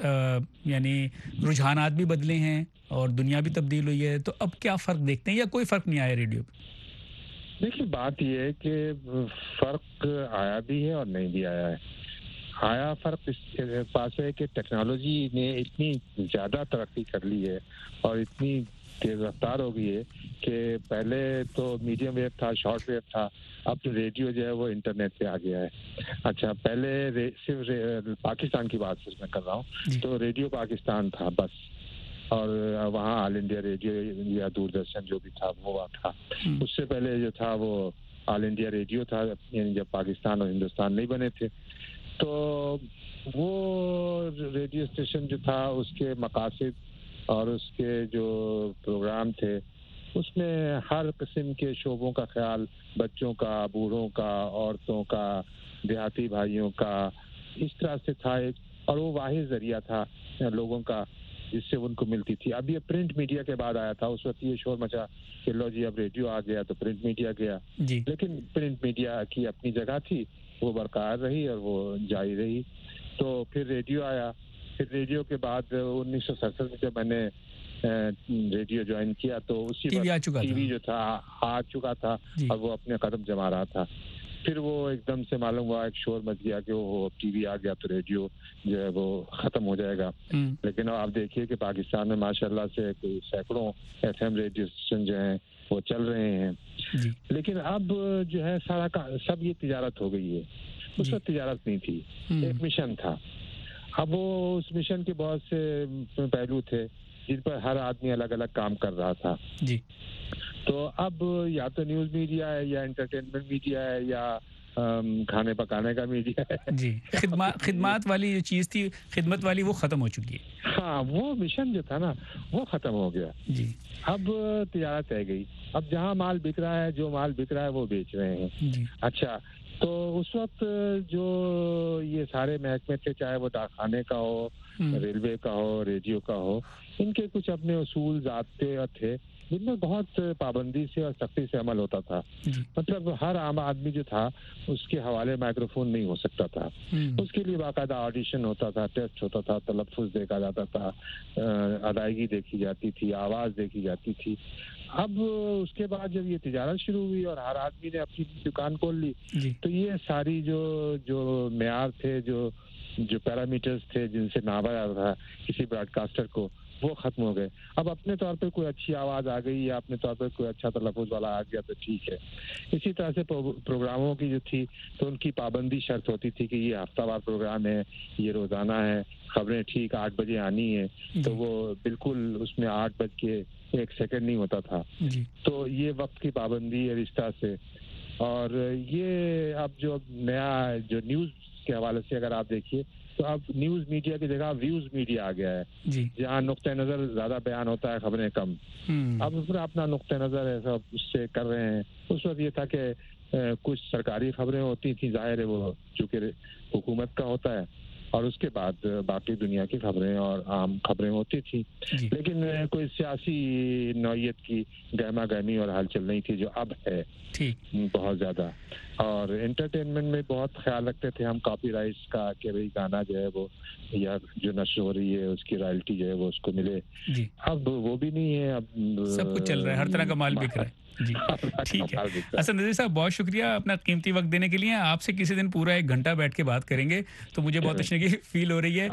यानी रुझानात भी बदले हैं और दुनिया भी तब्दील हुई है, तो अब क्या फ़र्क देखते हैं या कोई फ़र्क नहीं आया रेडियो पे?
देखिए, बात ये है कि फ़र्क आया भी है और नहीं भी आया है। आया फ़र्क इस पास है कि टेक्नोलॉजी ने इतनी ज़्यादा तरक्की कर ली है और इतनी तेज़ रफ्तार हो गई है कि पहले तो मीडियम वेव था, शॉर्ट वेव था, अब तो रेडियो जो है वो इंटरनेट पे आ गया है। अच्छा, पहले सिर्फ पाकिस्तान की बात सिर्फ मैं कर रहा हूँ, तो रेडियो पाकिस्तान था बस, और वहाँ ऑल इंडिया रेडियो या दूरदर्शन जो भी था वो था। उससे पहले जो था वो ऑल इंडिया रेडियो था, यानी जब पाकिस्तान और हिंदुस्तान नहीं बने थे। तो वो रेडियो स्टेशन जो था उसके मकासद और उसके जो प्रोग्राम थे उसमें हर किस्म के शोबों का ख्याल, बच्चों का, बूढ़ों का, औरतों का, देहाती भाइयों का, इस तरह से था एक, और वो वाहिद जरिया था लोगों का जिससे उनको मिलती थी। अब ये प्रिंट मीडिया के बाद आया था, उस वक्त ये शोर मचा कि लो जी अब रेडियो आ गया तो प्रिंट मीडिया गया, लेकिन प्रिंट मीडिया की अपनी जगह थी, वो बरकरार रही और वो जारी रही। तो फिर रेडियो आया, फिर रेडियो के बाद 1967 में जब मैंने रेडियो ज्वाइन किया तो उसी वक्त टीवी जो था आ चुका था और वो अपने कदम जमा रहा था। फिर वो एकदम से मालूम हुआ, एक शोर मच गया कि वो टीवी आ गया तो रेडियो जो है वो खत्म हो जाएगा। लेकिन आप देखिए कि पाकिस्तान में माशाल्लाह से कोई सैकड़ों FM रेडियो स्टेशन जो हैं वो चल रहे हैं। लेकिन अब जो है सारा का सब ये तिजारत हो गई है। उस वक्त तिजारत नहीं थी, एक मिशन था। अब वो उस मिशन के बहुत से पहलू थे जिन पर हर आदमी अलग अलग काम कर रहा था। तो अब या तो न्यूज़ मीडिया है या एंटरटेनमेंट मीडिया है या खाने पकाने का मीडिया है।
जी, खिदमत वाली जो चीज़ थी, खिदमत वाली, वो ख़त्म हो चुकी है।
हाँ, वो मिशन जो था ना वो ख़त्म हो गया।
जी,
अब तिजारत रह गई। अब जहाँ माल बिक रहा है, जो माल बिक रहा है वो बेच रहे हैं।
जी।
अच्छा, तो उस वक्त जो ये सारे महकमे थे, चाहे वो डाकखाने का हो, रेलवे का हो, रेडियो का हो, इनके कुछ अपने उसूल ज़ाब्ते थे जिनमें बहुत पाबंदी से और सख्ती से अमल होता था। मतलब हर आम आदमी जो था उसके हवाले माइक्रोफोन नहीं हो सकता था। उसके लिए बाकायदा ऑडिशन होता था, टेस्ट होता था, तलफ्फुज़ देखा जाता था, अदायगी देखी जाती थी, आवाज़ देखी जाती थी। अब उसके बाद जब ये तिजारत शुरू हुई और हर आदमी ने अपनी दुकान खोल ली, तो ये सारी जो मेयार थे, जो पैरामीटर्स थे जिनसे नापा जाता था किसी ब्रॉडकास्टर को, वो खत्म हो गए। अब अपने तौर पे कोई अच्छी आवाज़ आ गई या अपने तौर पे कोई अच्छा तलफ्फुज़ वाला आ गया तो ठीक है। इसी तरह से प्रोग्रामों की जो थी तो उनकी पाबंदी शर्त होती थी कि ये हफ्तावार प्रोग्राम है, ये रोज़ाना है, खबरें ठीक 8 बजे आनी है, तो वो बिल्कुल उसमें 8:01 नहीं होता था। तो ये वक्त की पाबंदी है इस तरह से। और ये अब जो नया जो न्यूज़ के हवाले से अगर आप देखिए तो अब न्यूज़ मीडिया की जगह व्यूज़ मीडिया आ गया है, जहाँ नुक्ता नज़र ज़्यादा बयान होता है, खबरें कम। अब अपना नुक्ता नज़र है सब उससे कर रहे हैं। उस वक्त ये था कि कुछ सरकारी खबरें होती थी, जाहिर है वो चूँकि हुकूमत का होता है, और उसके बाद बाकी दुनिया की खबरें और आम खबरें होती थी। लेकिन कोई सियासी नौयत की गहमा गहमी और हलचल नहीं थी जो अब है बहुत ज़्यादा। और एंटरटेनमेंट में बहुत ख्याल रखते थे हम कॉपीराइट्स का कि भाई गाना जो है वो या जो नशर हो रही है उसकी रॉयल्टी जो है वो उसको मिले। अब वो भी नहीं है, अब
सब कुछ चल रहा है, हर तरह का माल बिक रहा है। जी, ठीक है। हसन नज़ीर साहब, बहुत शुक्रिया अपना कीमती वक्त देने के लिए। आपसे किसी दिन पूरा 1 घंटा बैठ के बात करेंगे, तो मुझे बहुत अच्छी फील हो रही है।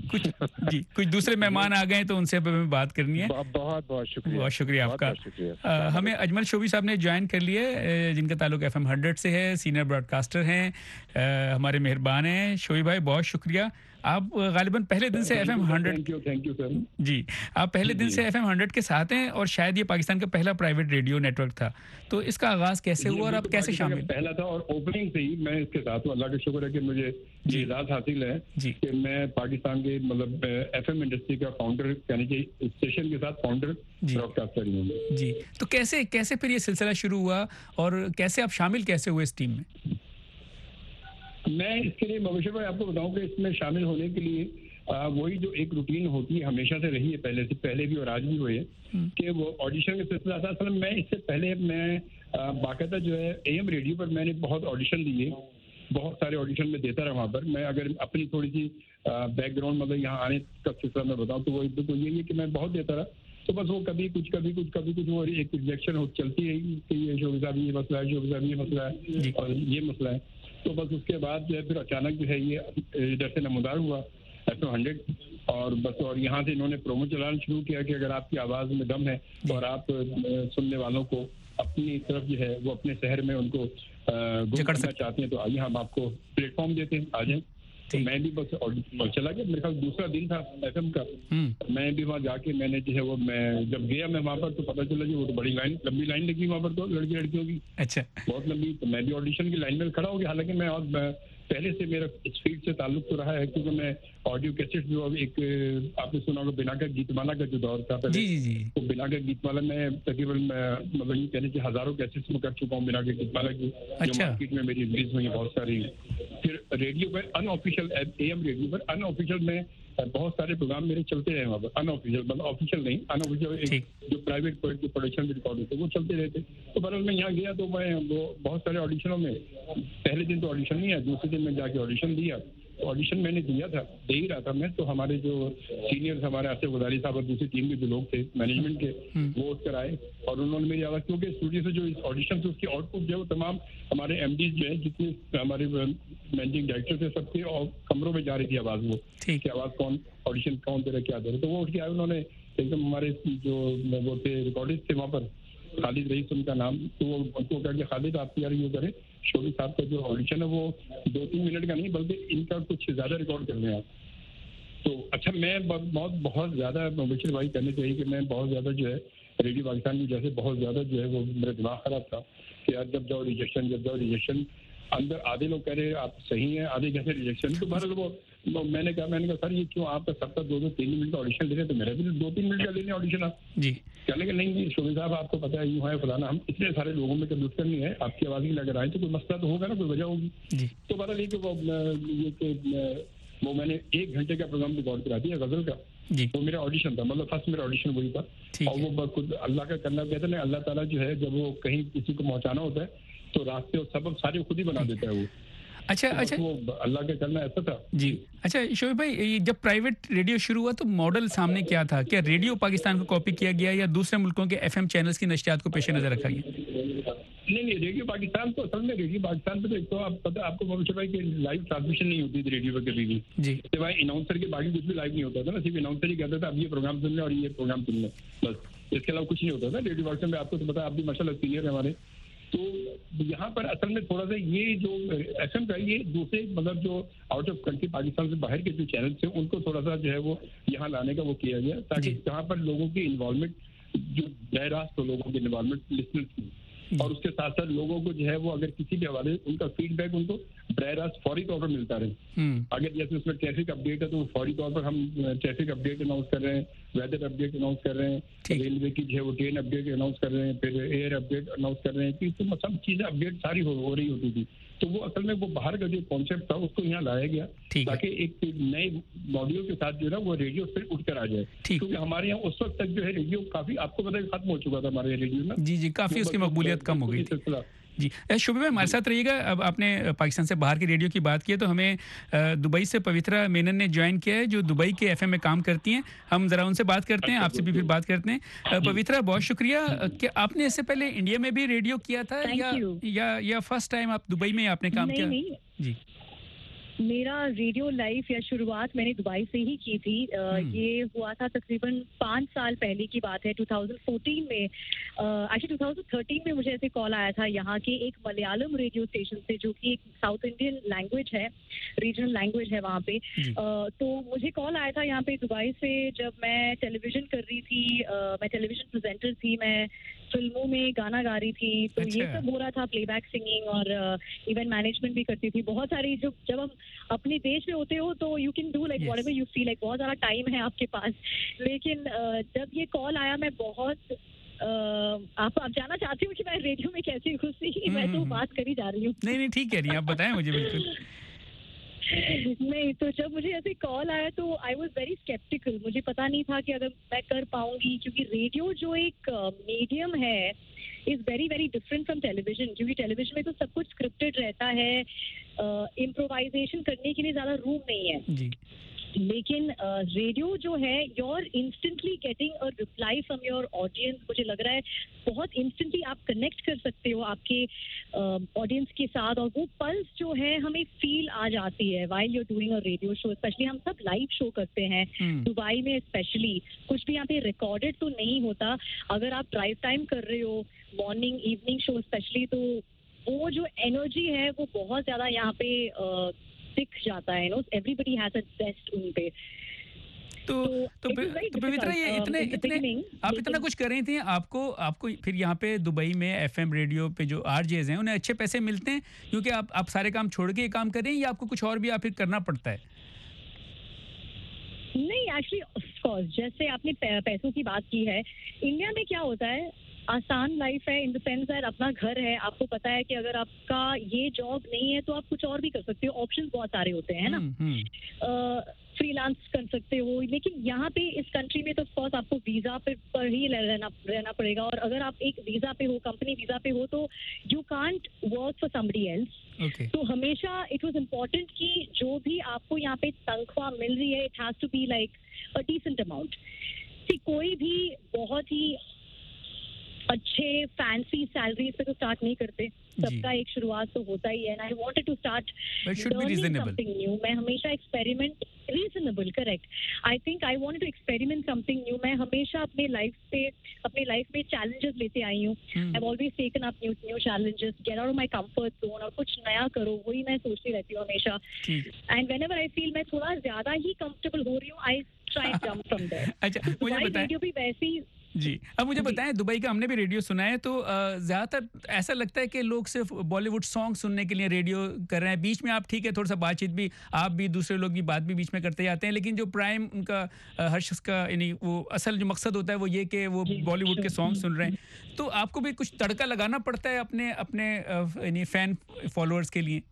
कुछ दूसरे मेहमान आ गए तो उनसे हमें बात करनी है।
बहुत
शुक्रिया आपका। हमें अजमल शोभी साहब ने ज्वाइन कर लिए, जिनका ताल्लुक FM 100 से है, सीनियर ब्रॉडकास्टर हैं, हमारे मेहरबान हैं। शोभी भाई, बहुत शुक्रिया। आप गालिबन पहले दिन से FM 100
थैंक यू सर
जी, आप पहले दिन से FM 100 के साथ हैं और शायद ये पाकिस्तान का पहला प्राइवेट रेडियो नेटवर्क था। तो इसका आगाज कैसे हुआ और आप कैसे शामिल?
पहला था और ओपनिंग से ही मैं इसके साथ हूँ। अल्लाह का शुक्र है कि मुझे ये इजाज़त हासिल है कि मैं पाकिस्तान के मतलब FM इंडस्ट्री का फाउंडर यानी कि स्टेशन के साथ फाउंडर ब्रॉडकास्टर हूँ
जी। तो कैसे फिर ये सिलसिला शुरू हुआ और कैसे आप शामिल कैसे हुए इस टीम में?
मैं इसके लिए मबशर भाई आपको बताऊं कि इसमें शामिल होने के लिए वही जो एक रूटीन होती है हमेशा से रही है, पहले भी और आज भी हुई है कि वो ऑडिशन का सिलसिला था। असल मैं इससे पहले मैं बाकायदा जो है AM रेडियो पर मैंने बहुत ऑडिशन दिए, बहुत सारे ऑडिशन में देता रहा वहाँ पर। मैं अगर अपनी थोड़ी सी बैकग्राउंड मतलब यहाँ आने का सिलसिला मैं बताऊँ तो वो तो यही है कि मैं बहुत देता रहा, तो बस वो कभी कुछ वो एक रिजेक्शन चलती है कि ये शोबी साहब ये मसला है, शोबी साहब ये मसला है और ये मसला है। तो बस उसके बाद जो है फिर अचानक जो है ये इधर से नमूदार हुआ FM 100 और बस और यहाँ से इन्होंने प्रोमो चलाना शुरू किया कि अगर आपकी आवाज़ में दम है और आप सुनने वालों को अपनी तरफ जो है वो अपने शहर में उनको गुम करना चाहते हैं तो आइए हम आपको प्लेटफॉर्म देते हैं, आ जाएं। तो मैं भी बस चला गया, मेरे ख्याल दूसरा दिन था FM का। मैं भी वहाँ जाके मैंने जो है वो मैं जब गया मैं वहाँ पर तो पता चला कि वो तो बड़ी लंबी लाइन लगी वहाँ पर तो लड़कियों की, अच्छा बहुत लंबी। तो मैं भी ऑडिशन की लाइन में खड़ा हो गया। हालांकि मैं और पहले से मेरा इस फील्ड से ताल्लुक तो रहा है क्योंकि मैं ऑडियो कैसेट जो अब एक आपने सुना होगा बिनाका गीतमाला का जो दौर था पहले, जी। तो बिनाका गीतमाला में तकरीबन मतलब ये कहने की हजारों कैसेट्स में कर चुका हूँ बिनाका गीतमाला की, जो मार्केट में मेरी रिलीज हुई है बहुत सारी। फिर रेडियो पर अनऑफिशियल AM रेडियो पर अनऑफिशियल में बहुत सारे प्रोग्राम मेरे चलते रहे वहाँ पर, अनऑफिशियल मतलब ऑफिशियल नहीं, अनऑफिशियल जो प्राइवेट जो प्रोडक्शन रिकॉर्ड होते वो चलते रहते। तो बहरहाल मैं यहाँ गया तो मैं वो बहुत सारे ऑडिशनों में, पहले दिन तो ऑडिशन नहीं है, दूसरे दिन मैं जाके ऑडिशन दिया। तो ऑडिशन मैंने दिया था, दे ही रहा था मैं, तो हमारे जो सीनियर्स हमारे आसिफ गुदारी साहब और दूसरी टीम के जो लोग थे मैनेजमेंट के वो उठकर आए और उन्होंने मेरी आवाज़, क्योंकि स्टूडियो से जो ऑडिशन थे उसकी आउटपुट जो है वो तमाम हमारे MDs जो है जितने हमारे मैनेजिंग डायरेक्टर थे सबके कमरों में जा रही थी आवाज़, वो कि आवाज़ कौन ऑडिशन कौन दे रहा क्या दे रहा। तो वो उठ के आए, उन्होंने एकदम हमारे जो वो थे रिकॉर्डिस्ट थे वहाँ पर, खालिद रईस उनका नाम, तो वो उनको कहा कि खालिद आप यार ये करें, शोबी साहब का जो ऑडिशन है वो 2-3 मिनट का नहीं बल्कि इनका कुछ ज़्यादा रिकॉर्ड कर रहे हैं आप। तो अच्छा मैं बहुत ज़्यादा मुबशिर भाई कहने चाहिए कि मैं बहुत ज़्यादा जो है रेडियो पाकिस्तान की जैसे बहुत ज़्यादा जो है वो मेरा दिमाग ख़राब था कि यार जब जाओ रिजेक्शन अंदर आधे लोग कह रहे आप सही हैं, आधे कैसे रिजेक्शन। तो बहरहाल वो मैंने कहा सर ये क्यों आप सबका 2-3 मिनट का ऑडिशन ले रहे हैं, तो मेरा भी 2-3 मिनट का लेने ऑडिशन आप जी। कहने के नहीं शोबी साहब आपको पता है यूँ है फलाना, हम इतने सारे लोगों में कंप्यूटर नहीं है, आपकी आवाज़ ही लग रहा है तो कोई मसला तो होगा ना, कोई वजह होगी जी। तो बहरहाल वो मैंने 1 घंटे का प्रोग्राम रिकॉर्ड करा दिया गजल का जी। वो मेरा ऑडिशन था, मतलब फर्स्ट मेरा ऑडिशन वही था। और वो खुद अल्लाह का करना, कहते हैं अल्लाह ताला जो है जब वो कहीं किसी को पहुंचाना होता है तो रास्ते और सबब सारे खुद ही बना देता है वो। अच्छा वो अल्लाह का करना ऐसा था जी। अच्छा
शोएब भाई, जब प्राइवेट रेडियो शुरू हुआ तो मॉडल सामने क्या था? क्या रेडियो पाकिस्तान को कॉपी किया गया या दूसरे मुल्कों के FM चैनल्स की नशियात को पेश नजर रखा गया?
नहीं रेडियो पाकिस्तान तो असल में रेडियो पाकिस्तान पे तो एक तो आप पता आपको मुबशिर भाई कि लाइव ट्रांसमिशन नहीं होती थी रेडियो पर कभी भी जी। सिवाय अनाउंसर के बाकी कुछ भी लाइव नहीं होता था ना, सिर्फ अनाउंसर ही कहता था अब ये प्रोग्राम सुन लें और ये प्रोग्राम सुन लें, बस इसके अलावा कुछ नहीं होता था रेडियो पाकिस्तान में। आपको तो पता आप भी माशाल्लाह सीनियर है हमारे। तो यहाँ पर असल में थोड़ा सा ये जो FM का ये दूसरे मतलब जो आउट ऑफ कंट्री पाकिस्तान से बाहर के जो चैनल थे उनको थोड़ा सा जो है वो यहाँ लाने का वो किया गया ताकि जहाँ पर लोगों की इन्वॉल्वमेंट जो बह रास्त लोगों की इन्वॉल्वमेंट लिसनर्स की और उसके साथ साथ लोगों को जो है वो अगर किसी भी हवाले उनका फीडबैक उनको बराह रास्त फौरी तौर पर मिलता रहे। अगर जैसे उसमें ट्रैफिक अपडेट है तो फौरी तौर पर हम ट्रैफिक अपडेट अनाउंस कर रहे हैं, वेदर अपडेट अनाउंस कर रहे हैं, रेलवे की जो है वो ट्रेन अपडेट अनाउंस कर रहे हैं, फिर एयर अपडेट अनाउंस कर रहे हैं, कि इसमें सब चीज़ें अपडेट सारी हो रही होती थी। तो वो असल में वो बाहर का जो कॉन्सेप्ट था उसको यहाँ लाया गया ताकि एक नए मॉड्यूल के साथ जो है ना वो रेडियो फिर उठकर आ जाए, क्योंकि हमारे यहाँ उस वक्त तक जो है रेडियो काफी आपको पता है खत्म हो चुका था हमारे रेडियो में
जी जी काफी उसकी मकबूलियत कम हो गई थी जी। शोबे भाई हमारे साथ रहिएगा। अब आपने पाकिस्तान से बाहर के रेडियो की बात की है तो हमें दुबई से पवित्रा मेनन ने ज्वाइन किया है जो दुबई के FM में काम करती हैं। हम ज़रा उनसे बात करते हैं, आपसे भी फिर बात करते हैं। पवित्रा बहुत शुक्रिया कि आपने इससे पहले इंडिया में भी रेडियो किया था या फर्स्ट टाइम आप दुबई में आपने काम किया?
जी मेरा रेडियो लाइफ या शुरुआत मैंने दुबई से ही की थी। ये हुआ था तकरीबन 5 साल पहले की बात है, 2014 में। एक्चुअली 2013 में मुझे ऐसे कॉल आया था यहाँ के एक मलयालम रेडियो स्टेशन से, जो कि एक साउथ इंडियन लैंग्वेज है, रीजनल लैंग्वेज है वहाँ पे। तो मुझे कॉल आया था यहाँ पे दुबई से, जब मैं टेलीविजन कर रही थी। मैं टेलीविजन प्रेजेंटर थी, मैं फिल्मों में गाना गा रही थी। तो ये सब हो रहा था, प्लेबैक सिंगिंग और इवेंट मैनेजमेंट भी करती थी। बहुत सारी जब हम अपने देश में होते हो तो you can do like whatever you feel like, बहुत सारा टाइम है आपके पास। लेकिन जब ये कॉल आया, मैं बहुत आप जानना चाहती हूँ कि मैं रेडियो में कैसे घुसी? मैं तो बात करी जा रही हूँ।
नहीं ठीक कह रही हैं आप, बताएं मुझे। बिल्कुल
नहीं, तो जब मुझे ऐसे कॉल आया तो आई वॉज वेरी स्केप्टिकल। मुझे पता नहीं था कि अगर मैं कर पाऊंगी, क्योंकि रेडियो जो एक मीडियम है is very very different from television. क्योंकि टेलीविजन में तो सब कुछ स्क्रिप्टेड रहता है, इम्प्रोवाइजेशन करने के लिए ज्यादा रूम नहीं है
जी।
लेकिन रेडियो जो है, you're instantly getting a reply from your audience। मुझे लग रहा है बहुत इंस्टेंटली आप कनेक्ट कर सकते हो आपके ऑडियंस के साथ, और वो पल्स जो है हमें फील आ जाती है while you're doing a radio show। Specially हम सब लाइव शो करते हैं दुबई में, स्पेशली कुछ भी यहाँ पे रिकॉर्डेड तो नहीं होता। अगर आप ड्राइव टाइम कर रहे हो, मॉर्निंग इवनिंग शो स्पेशली, तो वो जो एनर्जी है वो बहुत ज्यादा यहाँ पे दिख जाता है। No, everybody has a best उन पे।
तो पवित्रा, ये इतने आप इतना कुछ कर रही थी, आपको फिर यहाँ पे दुबई में एफएम रेडियो पे जो आरजेज हैं उन्हें अच्छे पैसे मिलते हैं क्योंकि आप सारे काम छोड़ के ये काम कर रहे हैं, या आपको कुछ और भी आप फिर करना पड़ता है?
नहीं, एक्चुअली ऑफ कोर्स, जैसे आपने पैसों की बात की है, इंडिया में क्या होता है, आसान लाइफ है इन द सेंस दैट अपना घर है, आपको पता है कि अगर आपका ये जॉब नहीं है तो आप कुछ और भी कर सकते हो, ऑप्शंस बहुत सारे होते हैं ना। फ्रीलांस कर सकते हो। लेकिन यहाँ पे इस कंट्री में तो ऑफ कोर्स आपको वीजा पर ही रहना पड़ेगा, और अगर आप एक वीजा पे हो, कंपनी वीजा पे हो, तो you can't work for somebody else. तो हमेशा इट वाज इम्पोर्टेंट कि जो भी आपको यहाँ पे तनख्वाह मिल रही है, it has to be like a decent amount. कोई भी बहुत ही अच्छे फैंसी सैलरीज पे तो स्टार्ट नहीं करते, सबका एक शुरुआत तो होता ही है। And I wanted to start learning something new. मैं हमेशा experiment, reasonable, correct, I think I wanted to experiment something new. मैं हमेशा अपने लाइफ में चैलेंजेस लेते आई हूँ। I have always taken up new challenges, get out of my comfort zone, और कुछ नया करो, वही मैं सोचती रहती हूँ हमेशा। एंड व्हेनेवर आई फील मैं थोड़ा ज्यादा ही कंफर्टेबल हो रही हूँ, I try jump from there.
अच्छा, मुझे बताएं, रेडियो
भी वैसे ही
जी। अब मुझे बताएं, दुबई का हमने भी रेडियो सुना है, तो ज़्यादातर ऐसा लगता है कि लोग सिर्फ बॉलीवुड सॉन्ग सुनने के लिए रेडियो कर रहे हैं। बीच में आप ठीक है, थोड़ा सा बातचीत भी, आप भी दूसरे लोग की बात भी बीच में करते जाते हैं, लेकिन जो प्राइम उनका हर शख्स का यानी वो असल जो मकसद होता है वो ये कि वो बॉलीवुड के सॉन्ग सुन रहे हैं। तो आपको भी कुछ तड़का लगाना पड़ता है अपने यानी फैन फॉलोअर्स के लिए?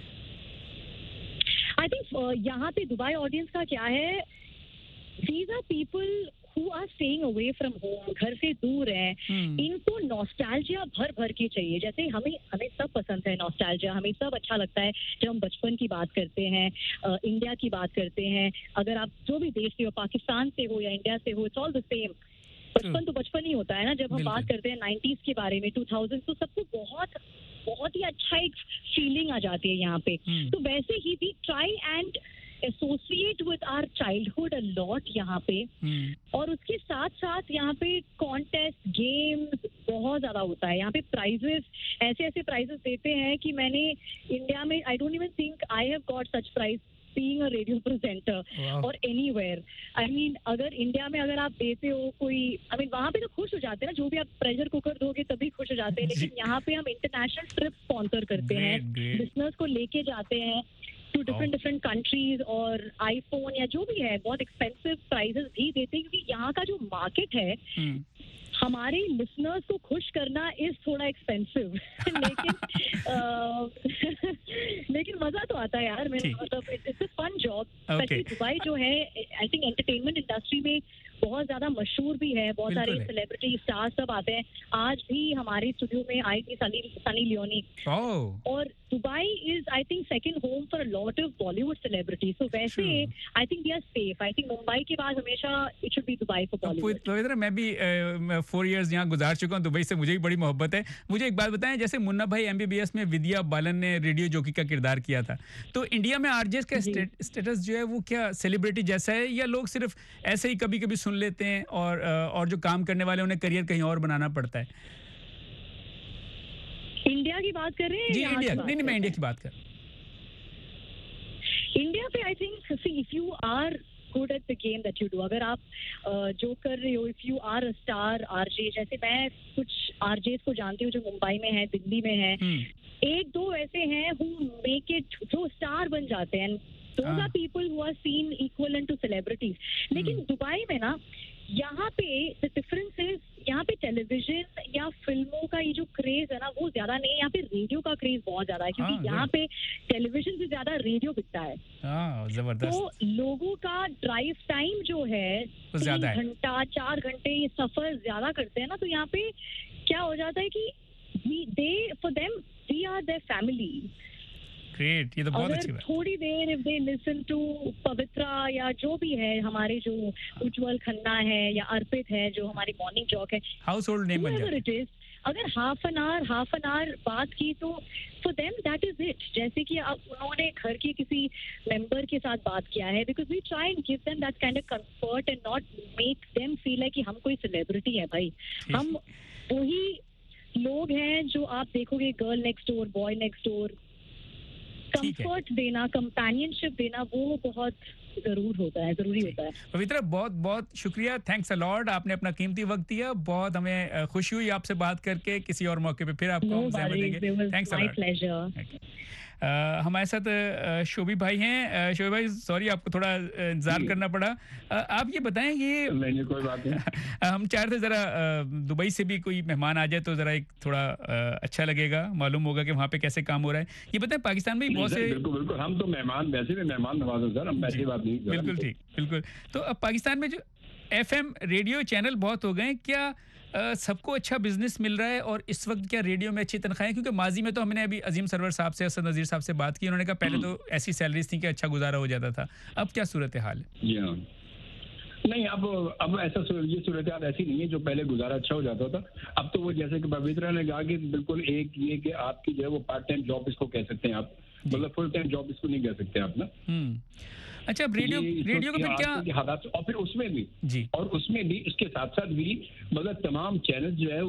आई थिंक यहाँ पे दुबई ऑडियंस का क्या है, these are people who are staying away from home, घर से दूर हैं, इनको नॉस्टैल्जिया भर के चाहिए। जैसे हमें सब पसंद है नॉस्टैल्जिया, हमें सब अच्छा लगता है जब हम बचपन की बात करते हैं, इंडिया की बात करते हैं। अगर आप जो भी देश से हो, पाकिस्तान से हो या इंडिया से हो, इट्स ऑल द सेम। बचपन तो बचपन ही होता है ना। जब हम बात करते हैं 90s के बारे में, 2000, तो सबको बहुत ही अच्छा एक फीलिंग आ जाती है यहाँ पे। तो वैसे ही we try and associate with our childhood a lot यहाँ पे। और उसके साथ साथ यहाँ पे कॉन्टेस्ट, गेम्स बहुत ज्यादा होता है। यहाँ पे प्राइजेस, ऐसे प्राइजेस देते हैं कि मैंने इंडिया में, I don't even think I have got such praise being a radio presenter or anywhere. I mean, अगर इंडिया में अगर आप देते हो कोई, I mean, वहाँ पे तो खुश हो जाते हैं ना, जो भी आप प्रेशर कुकर दोगे तभी खुश हो जाते हैं। लेकिन यहाँ पे हम इंटरनेशनल ट्रिप स्पॉन्सर करते हैं, लिसनर्स को लेके जाते हैं टू डिफरेंट कंट्रीज, और आईफोन या जो भी है, बहुत एक्सपेंसिव प्राइजेस भी देते हैं, क्योंकि यहाँ का जो मार्केट है, हमारे लिसनर्स को खुश करना इज थोड़ा एक्सपेंसिव। लेकिन मजा तो आता है यार। मतलब it's a fun job. Specially Dubai जो है, आई थिंक एंटरटेनमेंट इंडस्ट्री में बहुत ज्यादा मशहूर भी है, बहुत सारे सेलिब्रिटी स्टार सब आते हैं। आज भी हमारे स्टूडियो में आई थी सनी लियोनी। और Dubai is I think second home for a lot of Bollywood celebrities. So वैसे I think we are safe. I think Mumbai के बाद हमेशा it should be Dubai for Bollywood.
Pavitra, मैं भी 4 इयर्स यहाँ गुजार चुका हूँ दुबई से, मुझे भी बड़ी मोहब्बत है। मुझे एक बात बताएं, जैसे मुन्ना भाई MBBS में विद्या बालन ने रेडियो जॉकी का किरदार किया था, तो इंडिया में आरजेस का स्टेटस जो है वो क्या सेलिब्रिटी जैसा है, या लोग सिर्फ ऐसे ही कभी कभी सुन लेते हैं और जो काम करने वाले उन्हें करियर कहीं और बनाना पड़ता है?
इंडिया की बात कर रहे हैं?
जी इंडिया, नहीं मैं इंडिया की बात कर।
इंडिया पे I think see if you are good at the game that you do, अगर आप जो कर रहे हो, if you are a star RJ, जैसे मैं कुछ आरजेस को जानती हूँ जो मुंबई में है, दिल्ली में है, एक दो ऐसे हैं हु मेक इट, जो स्टार बन जाते हैं। Those are people who are seen equivalent to celebrities. लेकिन दुबई में ना, यहाँ पे the difference is, यहाँ पे टेलीविजन या फिल्मों का ये जो क्रेज है ना वो ज्यादा नहीं है, यहाँ पे रेडियो का क्रेज बहुत ज्यादा है, क्योंकि यहाँ पे टेलीविजन से ज्यादा रेडियो बिकता है।
जबरदस्त।
तो लोगों का ड्राइव टाइम जो है 3 घंटा 4 घंटे ये सफर ज्यादा करते हैं ना, तो यहाँ पे क्या हो जाता है कि for them we are their family.
Great, ये तो बहुत अच्छी बात।
थोड़ी देर if they listen to Pavitra या जो भी है, हमारे जो उज्जवल खन्ना है या अर्पित है जो हमारी मॉर्निंग जॉक है,
हाउस होल्ड नेम बन जाता है।
अगर हाफ एन आवर बात की तो for them that is it. जैसे कि अब उन्होंने घर के किसी मेंबर के साथ बात किया है, because we try and give them that kind of comfort and not make them feel like कि हम कोई सेलिब्रिटी है। भाई हम वही लोग हैं जो आप देखोगे girl next door, boy next door. Comfort देना, कंपेनियनशिप देना, वो बहुत जरूरी होता है।
पवित्रा, बहुत बहुत शुक्रिया, थैंक्स अ लॉट, आपने अपना कीमती वक्त दिया। बहुत हमें खुशी हुई आपसे बात करके। किसी और मौके पे फिर आपको हम ज़हमत देंगे। Thanks a lot. हमारे साथ शोभी भाई हैं। शोभी भाई, सॉरी आपको थोड़ा इंतजार करना पड़ा। आप ये बताएं, ये
नहीं कोई बात नहीं।
हम चाह रहे थे जरा दुबई से भी कोई मेहमान आ जाए तो जरा एक थोड़ा अच्छा लगेगा, मालूम होगा कि वहाँ पे कैसे काम हो रहा है। ये बताएं, पाकिस्तान में बहुत से,
बिल्कुल हम तो मेहमान, वैसे भी मेहमान नवाज सर, हम ऐसी बात नहीं।
बिल्कुल ठीक, बिल्कुल। तो अब पाकिस्तान में जो FM रेडियो चैनल बहुत हो गए, क्या सबको अच्छा बिजनेस मिल रहा है? और इस वक्त क्या रेडियो में अच्छी तनख्वाहें? क्योंकि माजी में तो हमने अभी अजीम सरवर साहब से, असद नज़ीर साहब से बात की, उन्होंने कहा पहले तो ऐसी सैलरीज थी कि अच्छा गुजारा हो जाता था। अब क्या सूरत हाल है?
नहीं, अब ऐसा ये सूरत हाल ऐसी नहीं है जो पहले गुजारा अच्छा हो जाता था। अब तो वो जैसे कि पवित्रा ने कहा कि बिल्कुल एक ये कि आपकी जो है वो पार्ट टाइम जॉब इसको कह सकते हैं आप, मतलब फुल टाइम जॉब इसको नहीं कह सकते आप ना।
अच्छा, अब रेडियो को फिर क्या
हालात, और फिर उसमें भी इसके साथ साथ भी मतलब तमाम चैनल जो है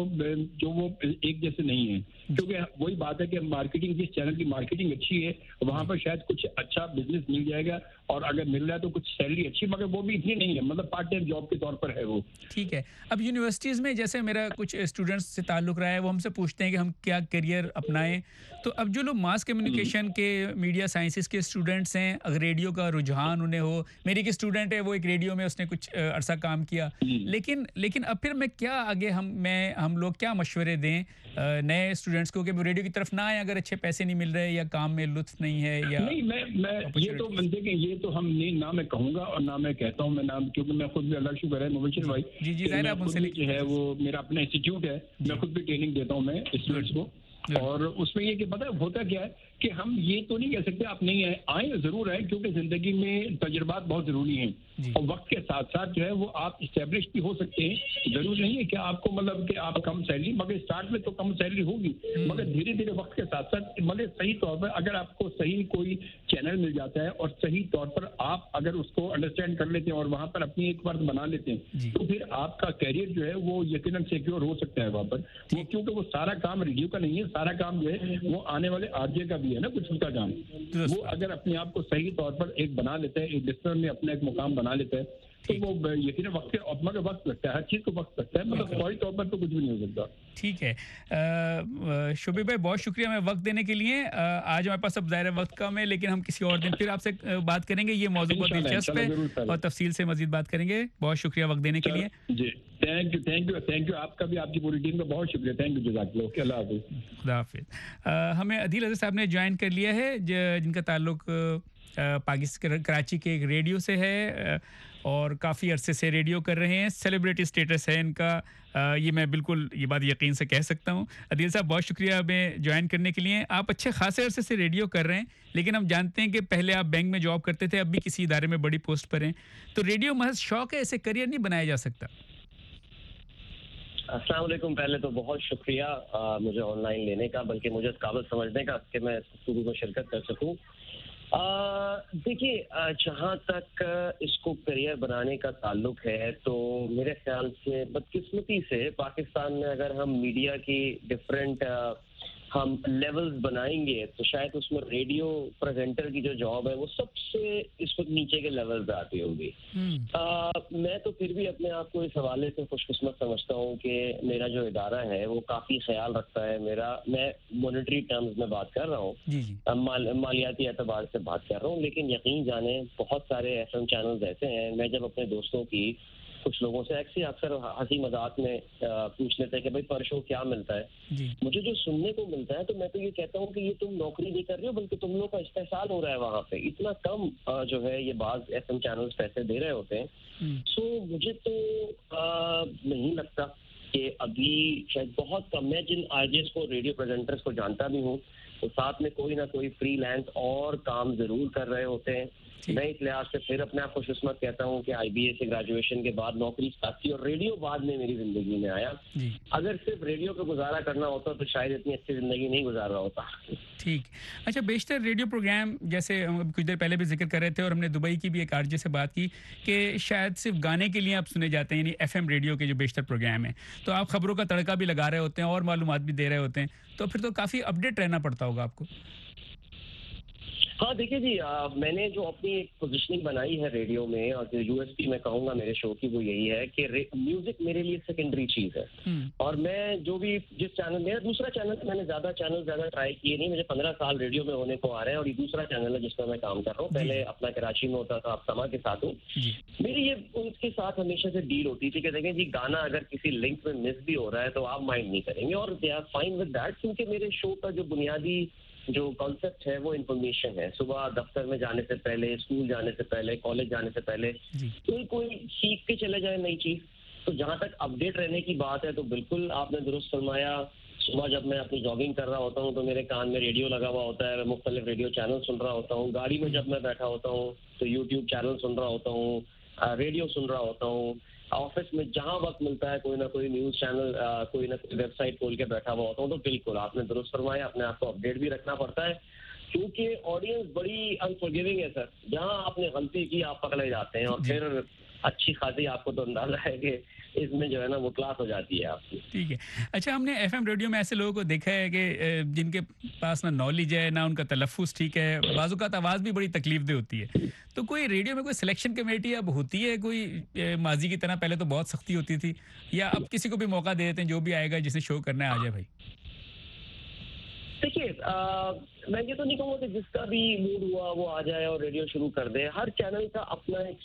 वो एक जैसे नहीं है, क्योंकि वही बात है कि मार्केटिंग, जिस चैनल की मार्केटिंग अच्छी है वहाँ पर शायद कुछ अच्छा बिजनेस मिल जाएगा, और अगर मिल रहा है तो कुछ सैलरी अच्छी, मगर वो भी इतनी नहीं है, मतलब पार्ट टाइम जॉब के तौर पर है वो।
ठीक है। अब यूनिवर्सिटीज़ में जैसे मेरा कुछ स्टूडेंट्स से ताल्लुक़ रहा है, वो हमसे पूछते हैं कि हम क्या करियर अपनाएं। तो अब जो लोग मास कम्युनिकेशन के, मीडिया साइंसेस के स्टूडेंट्स हैं, अगर रेडियो का रुझान उन्हें हो, मेरी एक स्टूडेंट है वो एक रेडियो में उसने कुछ अरसा काम किया, लेकिन अब फिर मैं क्या आगे हम लोग क्या मशवरे दें नए स्टूडेंट्स को कि वो रेडियो की तरफ ना आए अगर अच्छे पैसे नहीं मिल रहे या काम में लुत्फ नहीं है? या
नहीं, मैं ये तो देखें, ये तो हम नहीं, ना मैं कहूँगा और ना मैं कहता हूँ, मैं नाम, क्योंकि मैं खुद भी, अल्लाह शुक्र है मुबशिर भाई,
जी ज़ाहिर आप उनसे
जो है वो मेरा अपना इंस्टीट्यूट है, मैं खुद भी ट्रेनिंग देता हूँ मैं स्टूडेंट्स को, और उसमें ये कि पता है होता क्या है कि हम ये तो नहीं कह सकते आप नहीं आए जरूर आए, क्योंकि जिंदगी में तजुर्बात बहुत जरूरी हैं, और वक्त के साथ साथ जो है वो आप इस्टेब्लिश भी हो सकते हैं। जरूर नहीं है कि आपको मतलब कि आप कम सैलरी, मगर स्टार्ट में तो कम सैलरी होगी, मगर धीरे धीरे वक्त के साथ साथ मतलब सही तौर पर अगर आपको सही कोई चैनल मिल जाता है और सही तौर पर आप अगर उसको अंडरस्टैंड कर लेते हैं और वहाँ पर अपनी एक वर्क बना लेते हैं, तो फिर आपका कैरियर जो है वो यकीनन सिक्योर हो सकता है वहाँ पर। वो क्योंकि वो सारा काम रेडियो का नहीं है, सारा काम जो है वो आने वाले आरजे का भी है ना, कुछ उसका काम। वो अगर अपने आप को सही तौर पर एक बना लेते हैं, एक लिस्टर में अपना एक मुकाम बना लेते हैं, तो वो यकीन वक्त लगता है, हर चीज को वक्त लगता है, मतलब फौरी तौर पर तो कुछ भी नहीं हो सकता।
ठीक है। शोभी भाई, बहुत शुक्रिया हमें वक्त देने के लिए। आज हमारे पास अब ज़ाहिर वक्त कम है, लेकिन हम किसी और दिन फिर आपसे बात करेंगे। ये मौजूद बहुत दिलचस्प है और तफसील से मजीद बात करेंगे। बहुत शुक्रिया वक्त देने के लिए।
जी, थैंक यू आपका भी, आपकी पूरी टीम का बहुत शुक्रिया। थैंक यू, जज़ाकल्लाह, अल्लाह हाफ़िज़।
खुदा हाफ़िज़। हमें अदील अज़हर साहब ने ज्वाइन कर लिया है, जिनका ताल्लुक पाकिस्तान कराची के एक रेडियो से है और काफ़ी अरसे से रेडियो कर रहे हैं, सेलिब्रिटी स्टेटस है इनका, ये मैं बिल्कुल ये बात यकीन से कह सकता हूँ। अदील साहब बहुत शुक्रिया हमें ज्वाइन करने के लिए। आप अच्छे खासे अरसे से रेडियो कर रहे हैं, लेकिन हम जानते हैं कि पहले आप बैंक में जॉब करते थे, अब भी किसी इदारे में बड़ी पोस्ट पर हैं, तो रेडियो महज शौक है, ऐसे करियर नहीं बनाया जा सकता।
अस्सलाम वालेकुम। पहले तो बहुत शुक्रिया मुझे ऑनलाइन लेने का, बल्कि मुझे इस काबिल समझने का कि मैं शुरू में शिरकत कर सकूं। देखिए, जहाँ तक इसको करियर बनाने का ताल्लुक है, तो मेरे ख्याल से बदकिस्मती से पाकिस्तान में अगर हम मीडिया की डिफरेंट हम लेवल्स बनाएंगे तो शायद उसमें रेडियो प्रेजेंटर की जो जॉब है वो सबसे इस वक्त नीचे के लेवल पे आती होगी। मैं तो फिर भी अपने आप को इस हवाले से खुशकिस्मत समझता हूँ कि मेरा जो इदारा है वो काफ़ी ख्याल रखता है मेरा। मैं मॉनेटरी टर्म्स में बात कर रहा हूँ, मालियाती एतबार से बात कर रहा हूँ, लेकिन यकीन जाने बहुत सारे FM चैनल्स ऐसे हैं। मैं जब अपने दोस्तों की कुछ लोगों से अक्सर हंसी मजाक में पूछ लेते हैं कि भाई पर शो क्या मिलता है, मुझे जो सुनने को मिलता है तो मैं तो ये कहता हूँ कि ये तुम नौकरी नहीं कर रहे हो, बल्कि तुम लोग का इस्तेहसाल हो रहा है वहाँ पे। इतना कम जो है ये बाज FM चैनल्स पैसे दे रहे होते हैं। सो मुझे तो नहीं लगता कि अभी शायद बहुत कम, मैं जिन आरजेस को रेडियो प्रेजेंटर्स को जानता भी हूँ तो साथ में कोई ना कोई फ्रीलांस और काम जरूर कर रहे होते हैं। मैं इस लिहाज से फिर अपने आप को खुशकिस्मत कहता हूँ कि IBA से ग्रेजुएशन के बाद नौकरी स्टार्ट की और रेडियो बाद में मेरी जिंदगी में आया। अगर सिर्फ रेडियो पे गुजारा करना होता तो शायद इतनी अच्छी जिंदगी नहीं गुजार रहा होता।
ठीक। अच्छा, बेशतर रेडियो प्रोग्राम जैसे हम कुछ देर पहले भी जिक्र कर रहे थे और हमने दुबई की भी एक आरजे से बात की कि शायद सिर्फ गाने के लिए आप सुने जाते हैं, यानी FM रेडियो के जो बेशतर प्रोग्राम है, तो आप खबरों का तड़का भी लगा रहे होते हैं और मालूमात भी दे रहे होते हैं, तो फिर तो काफ़ी अपडेट रहना पड़ता होगा आपको।
हाँ देखिए जी, मैंने जो अपनी एक पोजीशनिंग बनाई है रेडियो में और जो USP मैं कहूँगा मेरे शो की वो यही है कि म्यूजिक मेरे लिए सेकेंडरी चीज़ है। और मैं जो भी जिस चैनल, मेरा दूसरा चैनल, मैंने ज़्यादा ट्राई किए नहीं, मुझे 15 साल रेडियो में होने को आ रहे हैं और ये दूसरा चैनल है जिस पर मैं काम कर रहा हूँ। पहले अपना कराची में होता था, अब समा के साथ हूँ। मेरी ये उनके साथ हमेशा से डील होती थी कि देखें जी, गाना अगर किसी लिंक में मिस भी हो रहा है तो आप माइंड नहीं करेंगे और they are fine with that, क्योंकि मेरे शो का जो बुनियादी जो कॉन्सेप्ट है वो इन्फॉर्मेशन है। सुबह दफ्तर में जाने से पहले, स्कूल जाने से पहले, कॉलेज जाने से पहले कोई सीख के चले जाए नई चीज। तो जहाँ तक अपडेट रहने की बात है तो बिल्कुल आपने दुरुस्त फरमाया। सुबह जब मैं अपनी जॉगिंग कर रहा होता हूँ तो मेरे कान में रेडियो लगा हुआ होता है, मैं मुख्तलिफ रेडियो चैनल सुन रहा होता हूँ। गाड़ी में जब मैं बैठा होता हूँ तो यूट्यूब चैनल सुन रहा होता हूँ, रेडियो सुन रहा होता हूँ। ऑफिस में जहाँ वक्त मिलता है कोई ना कोई न्यूज़ चैनल, कोई ना कोई वेबसाइट खोल के बैठा हुआ होता हूँ। तो बिल्कुल आपने दुरुस्त फरमाया, अपने आप को अपडेट भी रखना पड़ता है क्योंकि ऑडियंस बड़ी अनफॉरगिविंग है सर। जहाँ आपने गलती की आप पकड़े जाते हैं और फिर अच्छी खासी आपको तो अंदाजा है कि इसमें जो है ना वो क्लास हो जाती है आपकी।
ठीक है। अच्छा, हमने FM रेडियो में ऐसे लोगों को देखा है कि जिनके पास ना नॉलेज है ना उनका तलफ़्फ़ुज़ ठीक है, बाज़-औक़ात आवाज़ भी बड़ी तकलीफ़देह होती है। तो कोई रेडियो में कोई सिलेक्शन कमेटी अब होती है कोई, माजी की तरह पहले तो बहुत सख्ती होती थी, या अब किसी को भी मौका दे देते हैं, जो भी आएगा जिसे शो करना है आ जाए भाई?
देखिए, मैं ये तो नहीं कहूँगा कि जिसका भी मूड हुआ वो आ जाए और रेडियो शुरू कर दे। हर चैनल का अपना एक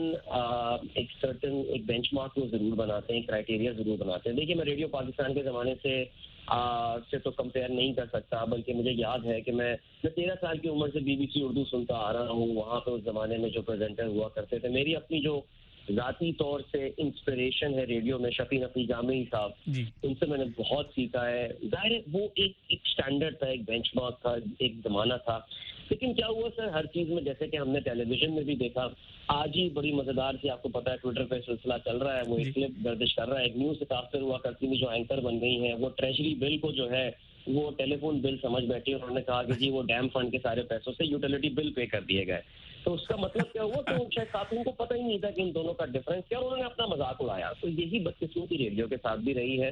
सर्टन एक बेंचमार्क वो जरूर बनाते हैं, क्राइटेरिया जरूर बनाते हैं। देखिए, मैं रेडियो पाकिस्तान के ज़माने से तो कंपेयर नहीं कर सकता, बल्कि मुझे याद है कि मैं 13 साल की उम्र से BBC उर्दू सुनता आ रहा हूँ। वहाँ पे उस ज़माने में जो प्रेजेंटर हुआ करते थे, मेरी अपनी जो ज़ाती तौर से इंस्पिरेशन है रेडियो में शफी नफी जामी साहब, उनसे मैंने बहुत सीखा है। जाहिर है वो एक स्टैंडर्ड था, एक बेंचमार्क था, एक ज़माना था। लेकिन क्या हुआ सर, हर चीज़ में, जैसे कि हमने टेलीविजन में भी देखा, आज ही बड़ी मज़ेदार सी, आपको पता है ट्विटर पे सिलसिला चल रहा है, वो एक क्लिप गर्दिश कर रहा है। एक न्यूज़ काफ्टर हुआ करती थी जो एंकर बन गई हैं, वो ट्रेजरी बिल को जो है वो टेलीफोन बिल समझ बैठी, उन्होंने कहा कि जी वो डैम फंड के सारे पैसों से यूटिलिटी बिल पे कर दिए गए। तो उसका मतलब क्या हुआ कि शायद खातून को पता ही नहीं था कि इन दोनों का डिफरेंस क्या, उन्होंने अपना मजाक उड़ाया। तो यही बदकिस्मती रेडियो के साथ भी रही है।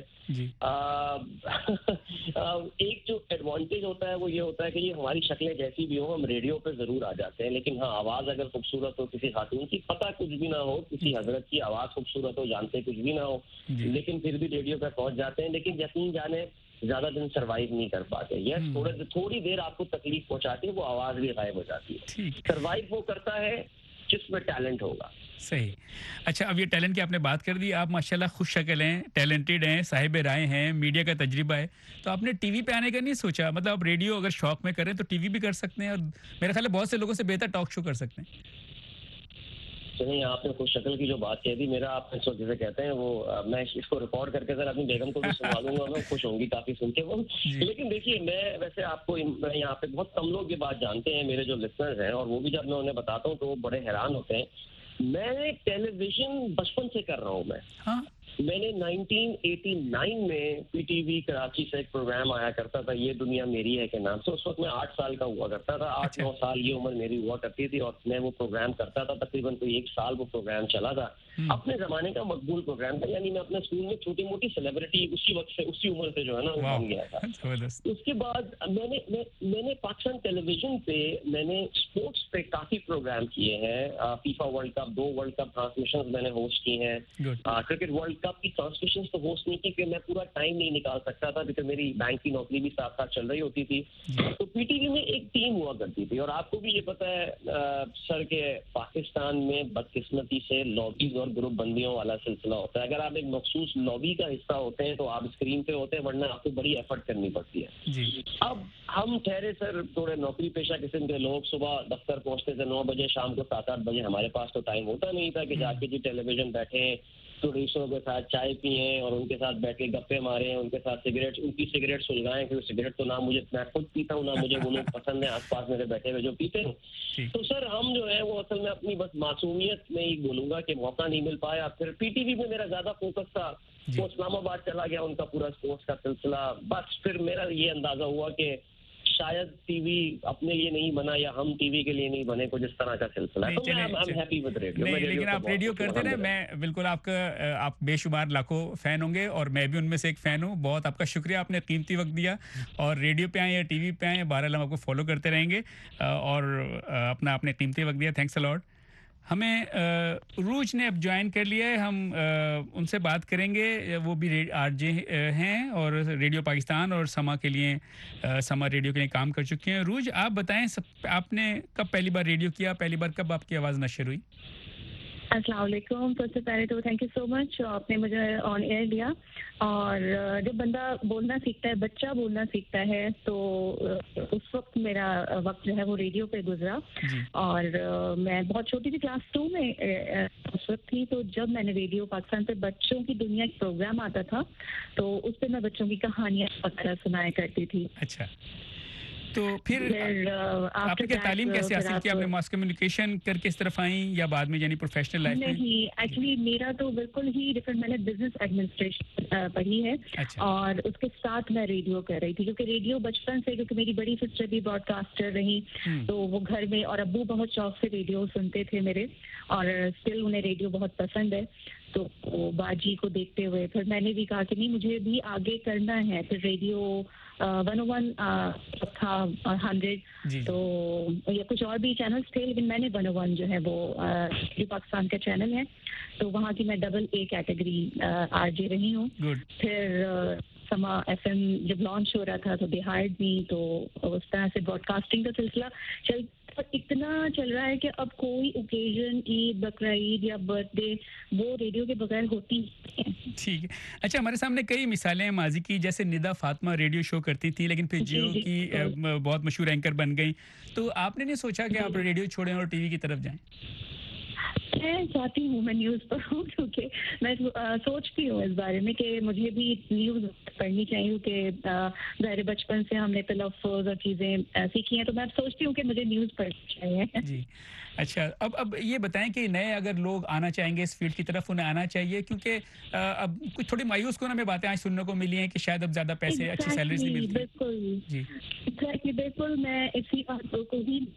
एक जो एडवांटेज होता है वो ये होता है कि ये हमारी शक्लें जैसी भी हो, हम रेडियो पे जरूर आ जाते हैं। लेकिन हाँ, आवाज अगर खूबसूरत हो, किसी खातून की पता कुछ भी ना हो, किसी हजरत की आवाज खूबसूरत हो, जानते कुछ भी ना हो, लेकिन फिर भी रेडियो पे पहुंच जाते हैं। लेकिन यकीन जाने ज्यादा दिन सरवाइव नहीं कर पाते। यस, थोड़ी देर आपको तकलीफ पहुंचाती है, वो आवाज भी गायब हो जाती है। सरवाइव वो करता है जिसमें टैलेंट होगा।
सही। अच्छा, अब ये टैलेंट की आपने बात कर दी, आप माशाल्लाह खुश शक्ल हैं, टैलेंटेड हैं, साहिब राय हैं, मीडिया का तजुर्बा है, तो आपने टीवी पे आने का नहीं सोचा? मतलब आप रेडियो अगर शौक में करें तो टीवी भी कर सकते हैं, और मेरा ख्याल है बहुत से लोगों से बेहतर टॉक शो कर सकते हैं।
नहीं, आपने खुश शक्ल की जो बात कह दी, मेरा आप इसको जैसे कहते हैं वो मैं इसको रिकॉर्ड करके सर अपनी बेगम को भी सुनवा दूंगा, मैं खुश होंगी काफी सुन के वो। लेकिन देखिए, मैं वैसे आपको मैं यहाँ पे बहुत कम लोग ये बात जानते हैं, मेरे जो लिसनर्स हैं, और वो भी जब मैं उन्हें बताता हूँ तो वो बड़े हैरान होते हैं। मैं टेलीविजन बचपन से कर रहा हूँ। मैंने 1989 में पीटीवी कराची से एक प्रोग्राम आया करता था, ये दुनिया मेरी है के नाम से। उस वक्त मैं 8 साल का हुआ करता था, 8-9 साल ये उम्र मेरी हुआ करती थी, और मैं वो प्रोग्राम करता था। तकरीबन कोई 1 साल वो प्रोग्राम चला था। अपने जमाने का मकबूल प्रोग्राम था, यानी मैं अपने स्कूल में छोटी मोटी सेलिब्रिटी उसी वक्त से, उसी उम्र से जो है ना वो बन गया था। उसके बाद मैंने पाकिस्तान टेलीविजन पे मैंने स्पोर्ट्स पे काफी प्रोग्राम किए हैं। FIFA World Cup, 2 World Cup transmission मैंने होस्ट की हैं। क्रिकेट वर्ल्ड कप की ट्रांसमिशन तो होस्ट नहीं की, क्योंकि मैं पूरा टाइम नहीं निकाल सकता था, क्योंकि मेरी बैंक की नौकरी भी साथ साथ चल रही होती थी। तो पीटीवी में एक टीम हुआ करती थी, और आपको भी ये पता है सर के पाकिस्तान में बदकिस्मती से लॉबीज और ग्रुप बंदियों वाला सिलसिला होता है। अगर आप एक मखसूस लॉबी का हिस्सा होते हैं तो आप स्क्रीन पे होते हैं, वरना आपको बड़ी एफर्ट करनी पड़ती है। अब हम ठहरे सर थोड़े नौकरी पेशा किस्म के लोग, सुबह दफ्तर पहुंचते थे 9 बजे, शाम को 7-8 बजे। हमारे पास तो टाइम होता नहीं था कि जाके जी टेलीविजन बैठे, टूरिस्टों के साथ चाय पिए और उनके साथ बैठ के गप्पे मारे, उनके साथ सिगरेट, उनकी सिगरेट सुलगाएं, क्योंकि सिगरेट तो ना मैं खुद पीता हूँ, ना मुझे वो लोग पसंद है आसपास मेरे बैठे हुए जो पीते हैं। तो सर हम जो है वो असल में अपनी बस मासूमियत में ही बोलूंगा कि मौका नहीं मिल पाया। फिर पीटीवी में मेरा ज्यादा फोकस था, वो इस्लामाबाद चला गया उनका पूरा स्पोर्ट्स का सिलसिला। बस फिर मेरा ये अंदाजा हुआ कि शायद टीवी अपने लिए नहीं बना, या हम टीवी के लिए नहीं बने, कुछ इस तरह का सिलसिला है। तो मैं I am happy with radio.
लेकिन आप रेडियो करते रहे, मैं बिल्कुल आप बेशुमार लाखों फैन होंगे, और मैं भी उनमें से एक फैन हूँ। बहुत आपका शुक्रिया, आपने कीमती वक्त दिया, और रेडियो पे आए या टीवी पे आए, बहरहाल हम आपको फॉलो करते रहेंगे, और अपना आपने कीमती वक्त दिया, थैंक्स अ लॉट। हमें रूज ने अब ज्वाइन कर लिया है, हम उनसे बात करेंगे। वो भी आरजे हैं, और रेडियो पाकिस्तान और समा के लिए, समा रेडियो के लिए काम कर चुके हैं। रूज, आप बताएं, आपने कब पहली बार रेडियो किया, पहली बार कब आपकी आवाज़ नशर हुई?
अस्सलाम वालेकुम। सबसे पहले तो थैंक यू सो मच, आपने मुझे ऑन एयर दिया। और जब बंदा बोलना सीखता है, बच्चा बोलना सीखता है, तो उस वक्त मेरा वक्त जो है वो रेडियो पे गुजरा। और मैं बहुत छोटी थी, क्लास 2 में उस वक्त थी। तो जब मैंने रेडियो पाकिस्तान पे बच्चों की दुनिया का प्रोग्राम आता था, तो उस पर मैं बच्चों की कहानियाँ वगैरह सुनाया करती थी।
अच्छा, तो फिर आपने क्या तालीम कैसे हासिल की? आपने मास कम्युनिकेशन करके इस तरफ आई, या बाद में यानी प्रोफेशनल लाइफ में?
नहीं, एक्चुअली मेरा तो बिल्कुल ही डिफरेंट। मैंने बिजनेस एडमिनिस्ट्रेशन पढ़ी है। अच्छा। और उसके साथ मैं रेडियो कर रही थी, क्योंकि रेडियो बचपन से, क्योंकि मेरी बड़ी सिस्टर भी ब्रॉडकास्टर रही, तो वो घर में, और अब्बू बहुत शौक से रेडियो सुनते थे मेरे, और स्टिल उन्हें रेडियो बहुत पसंद है। तो बाजी को देखते हुए फिर मैंने भी कहा कि नहीं, मुझे भी आगे करना है। फिर रेडियो 101 था, 100, तो या कुछ और भी चैनल्स थे, लेकिन मैंने 101 जो है वो रेडियो पाकिस्तान का चैनल है, तो वहाँ की मैं AA कैटेगरी आरजे रही हूँ। फिर समा FM जब लॉन्च हो रहा था तो दे हायर्ड मी, तो उस तरह से ब्रॉडकास्टिंग का सिलसिला इतना चल रहा है कि अब कोई ओकेजन, ईद, बकरा ईद या बर्थडे, वो रेडियो के बगैर होती है।
ठीक है। अच्छा, हमारे सामने कई मिसालें हैं माजी की, जैसे निदा फातिमा रेडियो शो करती थी, लेकिन फिर जियो की बहुत मशहूर एंकर बन गई। तो आपने नहीं सोचा कि आप रेडियो छोड़ें और टीवी की तरफ जाएं?
मैं चाहती हूँ मैं न्यूज़ पढ़ूँ, क्योंकि मैं सोचती हूँ इस बारे में कि मुझे भी न्यूज़ पढ़नी चाहिए, कि ज़ाहिर बचपन से हमने तलफ़्फ़ुज़ और चीज़ें सीखी हैं, तो मैं सोचती हूँ कि मुझे न्यूज़ पढ़नी चाहिए।
जी, अच्छा, अब ये बताएं कि नए अगर लोग आना चाहेंगे इस फील्ड की तरफ, उन्हें आना चाहिए, क्योंकि अब कुछ थोड़ी मायूस कोना में बातें आज सुनने को मिली हैं कि शायद अब ज़्यादा पैसे, अच्छी सैलरीज नहीं मिलती।
बिल्कुल जी, बिल्कुल, मैं इसी बात को ही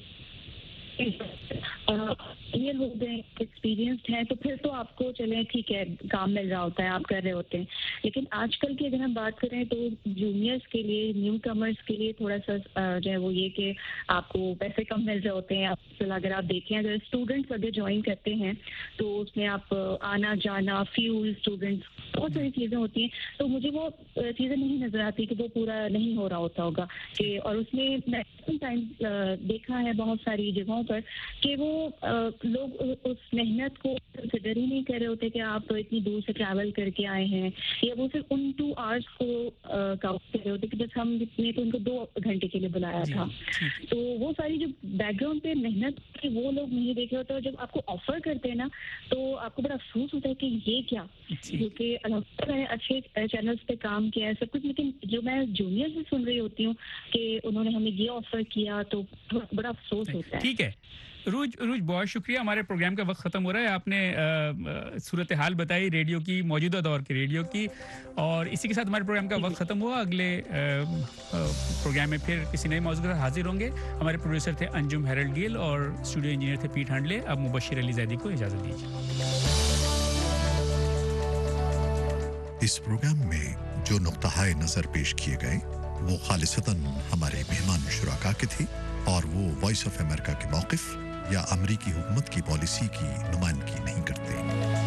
क्लियर हो गए, एक्सपीरियंस्ड है, तो फिर तो आपको चलें ठीक है, काम मिल रहा होता है, आप कर रहे होते हैं। लेकिन आजकल की अगर हम बात करें तो जूनियर्स के लिए, न्यू कमर्स के लिए थोड़ा सा जो है वो ये कि आपको पैसे कम मिल रहे होते हैं। अगर आप देखें, अगर स्टूडेंट्स अगर ज्वाइन करते हैं तो उसमें आप आना जाना, फ्यूल, स्टूडेंट्स, बहुत सारी चीज़ें होती हैं, तो मुझे वो चीज़ें नहीं नज़र आती कि वो पूरा नहीं हो रहा होता होगा कि, और उसमें मैक्सिमम टाइम देखा है बहुत सारी जगहों पर कि वो लोग उस मेहनत को कंसिडर ही नहीं कर रहे होते कि आप इतनी दूर से ट्रैवल करके आए हैं, या वो सिर्फ उन 2 आवर्स को काउंट कर रहे होते कि जब हम ने तो उनको 2 घंटे के लिए बुलाया था। तो वो सारी जो बैकग्राउंड पे मेहनत की वो लोग नहीं देख रहे होते, और जब आपको ऑफर करते हैं ना तो आपको बड़ा अफसोस होता है कि ये क्या, क्योंकि मैंने अच्छे चैनल्स पे काम किया है सब कुछ, लेकिन जो मैं जूनियर से सुन रही होती हूँ कि उन्होंने हमें ये ऑफर किया तो बड़ा अफसोस होता है।
ठीक है रूज, बहुत शुक्रिया। हमारे प्रोग्राम का वक्त ख़त्म हो रहा है। आपने सूरत हाल बताई रेडियो की, मौजूदा दौर के रेडियो की, और इसी के साथ हमारे प्रोग्राम का वक्त ख़त्म हुआ। अगले प्रोग्राम में फिर किसी नए मौजूद के साथ हाजिर होंगे। हमारे प्रोड्यूसर थे अंजुम हेरल्ड गिल और स्टूडियो इंजीनियर थे पीट हांडले। अब मुबश्शिर अली ज़ैदी को इजाज़त दीजिए।
इस प्रोग्राम में जो नुक्ता-ए नज़र पेश किए गए वो खालिसतन हमारे मेहमान शुराका के थे, और वो वॉइस ऑफ अमेरिका के मौक़िफ़ या अमरीकी हुकूमत की पॉलिसी की नुमाइंदगी नहीं करते।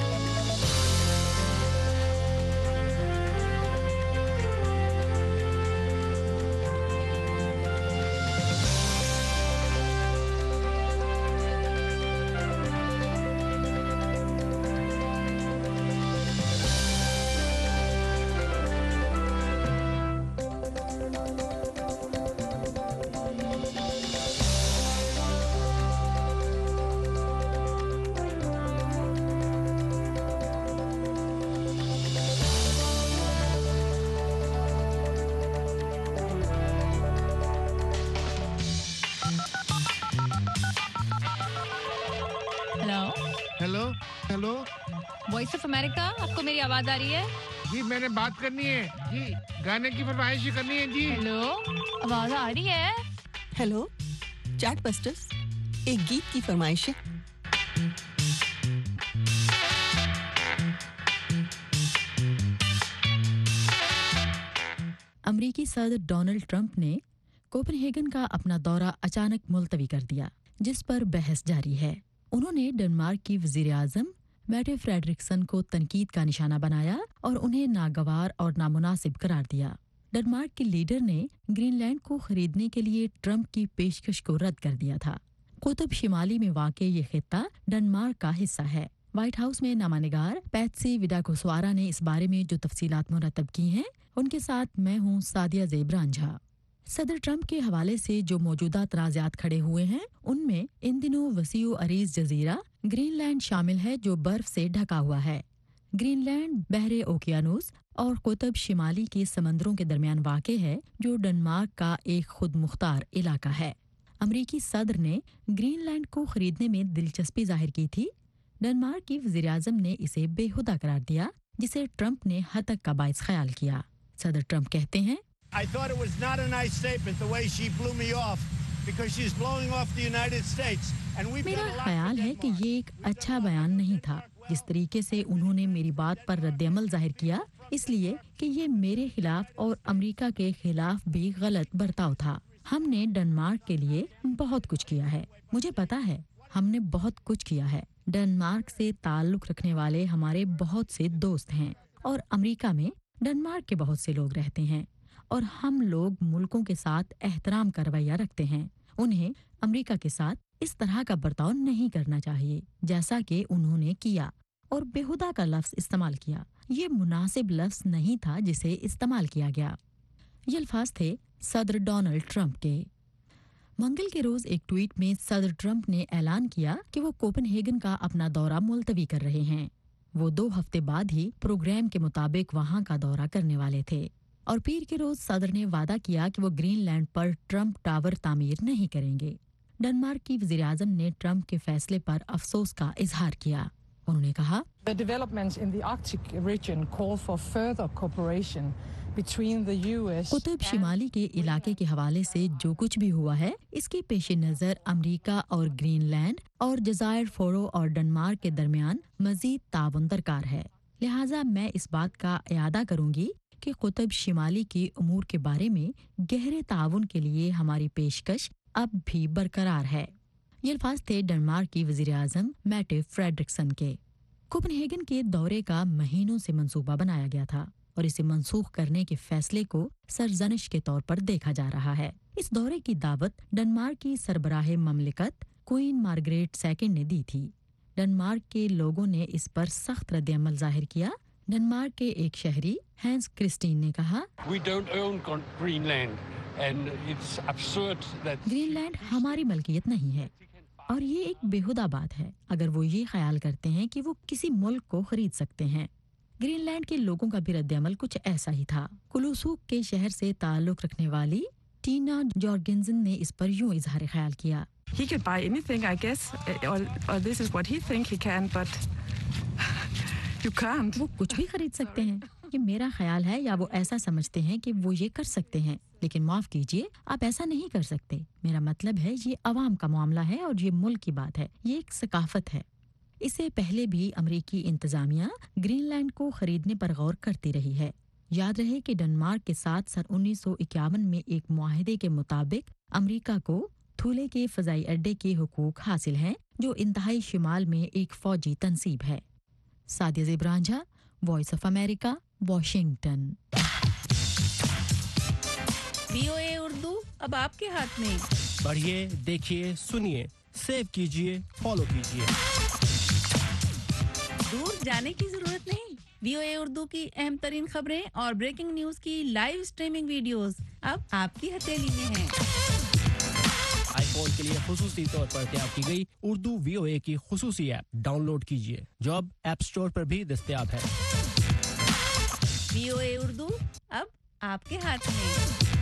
वॉइस ऑफ अमेरिका, आपको मेरी आवाज आ रही है?
जी मैंने बात करनी है जी, गाने की फरमाइश करनी है जी।
हेलो, आवाज आ रही है?
हेलो चैट बस्टर्स, एक गीत की फरमाइश है।
अमरीकी सदर डोनाल्ड ट्रंप ने कोपेनहेगन का अपना दौरा अचानक मुलतवी कर दिया, जिस पर बहस जारी है। उन्होंने डेनमार्क की वजीर आज़म मैटे फ्रेडरिक्सन को तनकीद का निशाना बनाया और उन्हें नागवार और नामुनासिब करार दिया। डेनमार्क के लीडर ने ग्रीनलैंड को खरीदने के लिए ट्रंप की पेशकश को रद्द कर दिया था। कुतुब शिमाली में वाक़े ये खित्ता डेनमार्क का हिस्सा है। व्हाइट हाउस में नामानिगार पैट्सी विडाकोस्वारा ने इस बारे में जो तफसीलात मुरतब की हैं, उनके साथ मैं हूँ सादिया ज़ेब रांझा। सदर ट्रंप के हवाले से जो मौजूदा तनाज़ात खड़े हुए हैं, उनमें इन दिनों वसीउ अरीज़ जजीरा ग्रीनलैंड शामिल है, जो बर्फ से ढका हुआ है। ग्रीनलैंड बहरे ओकियानूस और कुतुब शिमाली के समंदरों के दरमियान वाक़े है, जो डेनमार्क का एक खुद मुख्तार इलाका है। अमरीकी सदर ने ग्रीनलैंड को खरीदने में दिलचस्पी जाहिर की थी। डेनमार्क की वज़ीर-ए-आज़म ने इसे बेहुदा करार दिया, जिसे ट्रंप ने हतक का बाइस ख्याल किया। सदर ट्रंप कहते हैं,
I thought it was not a nice statement the way she blew me off because she's blowing off the United States and we've
मेरा ख्याल है कि ये एक अच्छा बयान नहीं था जिस तरीके से उन्होंने मेरी बात पर रद्द-ए-अमल जाहिर किया, इसलिए कि ये मेरे खिलाफ और अमेरिका के खिलाफ भी गलत बर्ताव था। हमने डेनमार्क के लिए बहुत कुछ किया है, मुझे पता है हमने बहुत कुछ किया है। डेनमार्क से ताल्लुक रखने वाले हमारे बहुत से दोस्त हैं और अमेरिका में डेनमार्क के बहुत से लोग रहते हैं, और हम लोग मुल्कों के साथ एहतराम का रवैया रखते हैं। उन्हें अमेरिका के साथ इस तरह का बर्ताव नहीं करना चाहिए जैसा कि उन्होंने किया, और बेहुदा का लफ्ज़ इस्तेमाल किया। ये मुनासिब लफ्ज़ नहीं था जिसे इस्तेमाल किया गया। ये अल्फाज थे सदर डोनाल्ड ट्रंप के। मंगल के रोज एक ट्वीट में सदर ट्रंप ने ऐलान किया कि वो कोपेनहेगन का अपना दौरा मुलतवी कर रहे हैं। वो 2 हफ्ते बाद ही प्रोग्राम के मुताबिक वहां का दौरा करने वाले थे, और पीर के रोज सदर ने वादा किया कि वो ग्रीनलैंड पर ट्रंप टावर तामीर नहीं करेंगे। डेनमार्क की वज़ीर-ए-आज़म ने ट्रंप के फैसले पर अफसोस का इजहार किया। उन्होंने कहा,
The developments in the Arctic region call for further cooperation between the US
Qutub शिमाली के इलाके के हवाले से जो कुछ भी हुआ है, इसके पेश नज़र अमरीका और ग्रीनलैंड और जज़ायर फोरो और डेनमार्क के दरमियान मज़ीद ताउन दरकार है। लिहाजा मैं इस बात का इयादा करूंगी कि कुतुब शिमाली के उमूर के बारे में गहरे ताउन के लिए हमारी पेशकश अब भी बरकरार है। ये अल्फाज थे डेनमार्क की वज़ीर-ए-आज़म मैटे फ्रेडरिक्सन के। कोपेनहेगन के दौरे का महीनों से मंसूबा बनाया गया था और इसे मंसूख करने के फैसले को सरजनिश के तौर पर देखा जा रहा है। इस दौरे की दावत डेनमार्क की सरबराह ममलिकत क्वीन मार्गरेट सेकंड ने दी थी। डेनमार्क के लोगों ने इस पर सख्त रद्द-ए-अमल जाहिर किया। डेनमार्क के एक शहरी हैंस क्रिस्टीन ने कहा, ग्रीनलैंड हमारी मलकियत नहीं है और ये एक बेहुदा बात है अगर वो ये ख्याल करते हैं कि वो किसी मुल्क को खरीद सकते हैं। ग्रीनलैंड के लोगों का भी रद्द-ए-अमल कुछ ऐसा ही था। कुलुसुक के शहर से ताल्लुक रखने वाली टीना जॉर्गेंसन ने इस पर यूं इजहार ख्याल किया,
He could buy anything, I guess, or this is what he think he can, but you can't.
वो कुछ भी खरीद सकते हैं, ये मेरा ख्याल है, या वो ऐसा समझते हैं कि वो ये कर सकते हैं, लेकिन माफ कीजिए, आप ऐसा नहीं कर सकते। मेरा मतलब है ये अवाम का मामला है और ये मुल्क की बात है, ये एक सकाफत है। इससे पहले भी अमेरिकी इंतजामिया ग्रीनलैंड को खरीदने पर गौर करती रही है। याद रहे कि डेनमार्क के साथ सन 1951 में एक मुआहदे के मुताबिक अमेरिका को थूले के फजाई अड्डे के हुकूक हासिल हैं, जो इंतहाई शिमाल में एक फौजी तंसीब है। सादिया ज़ेबरांझा, Voice of America, Washington.
VOA Urdu अब आपके हाथ में।
पढ़िए, देखिए, सुनिए, सेव कीजिए, फॉलो कीजिए।
दूर जाने की जरूरत नहीं। VOA उर्दू की अहम तरीन खबरें और ब्रेकिंग न्यूज की लाइव स्ट्रीमिंग वीडियोस अब आपकी हथेली में हैं।
आईफोन के लिए खुसूसी तौर पर तैयार की गई उर्दू VOA की खुसूसी ऐप डाउनलोड कीजिए, जो अब ऐप स्टोर पर भी दस्तयाब है।
VOA उर्दू अब आपके हाथ में।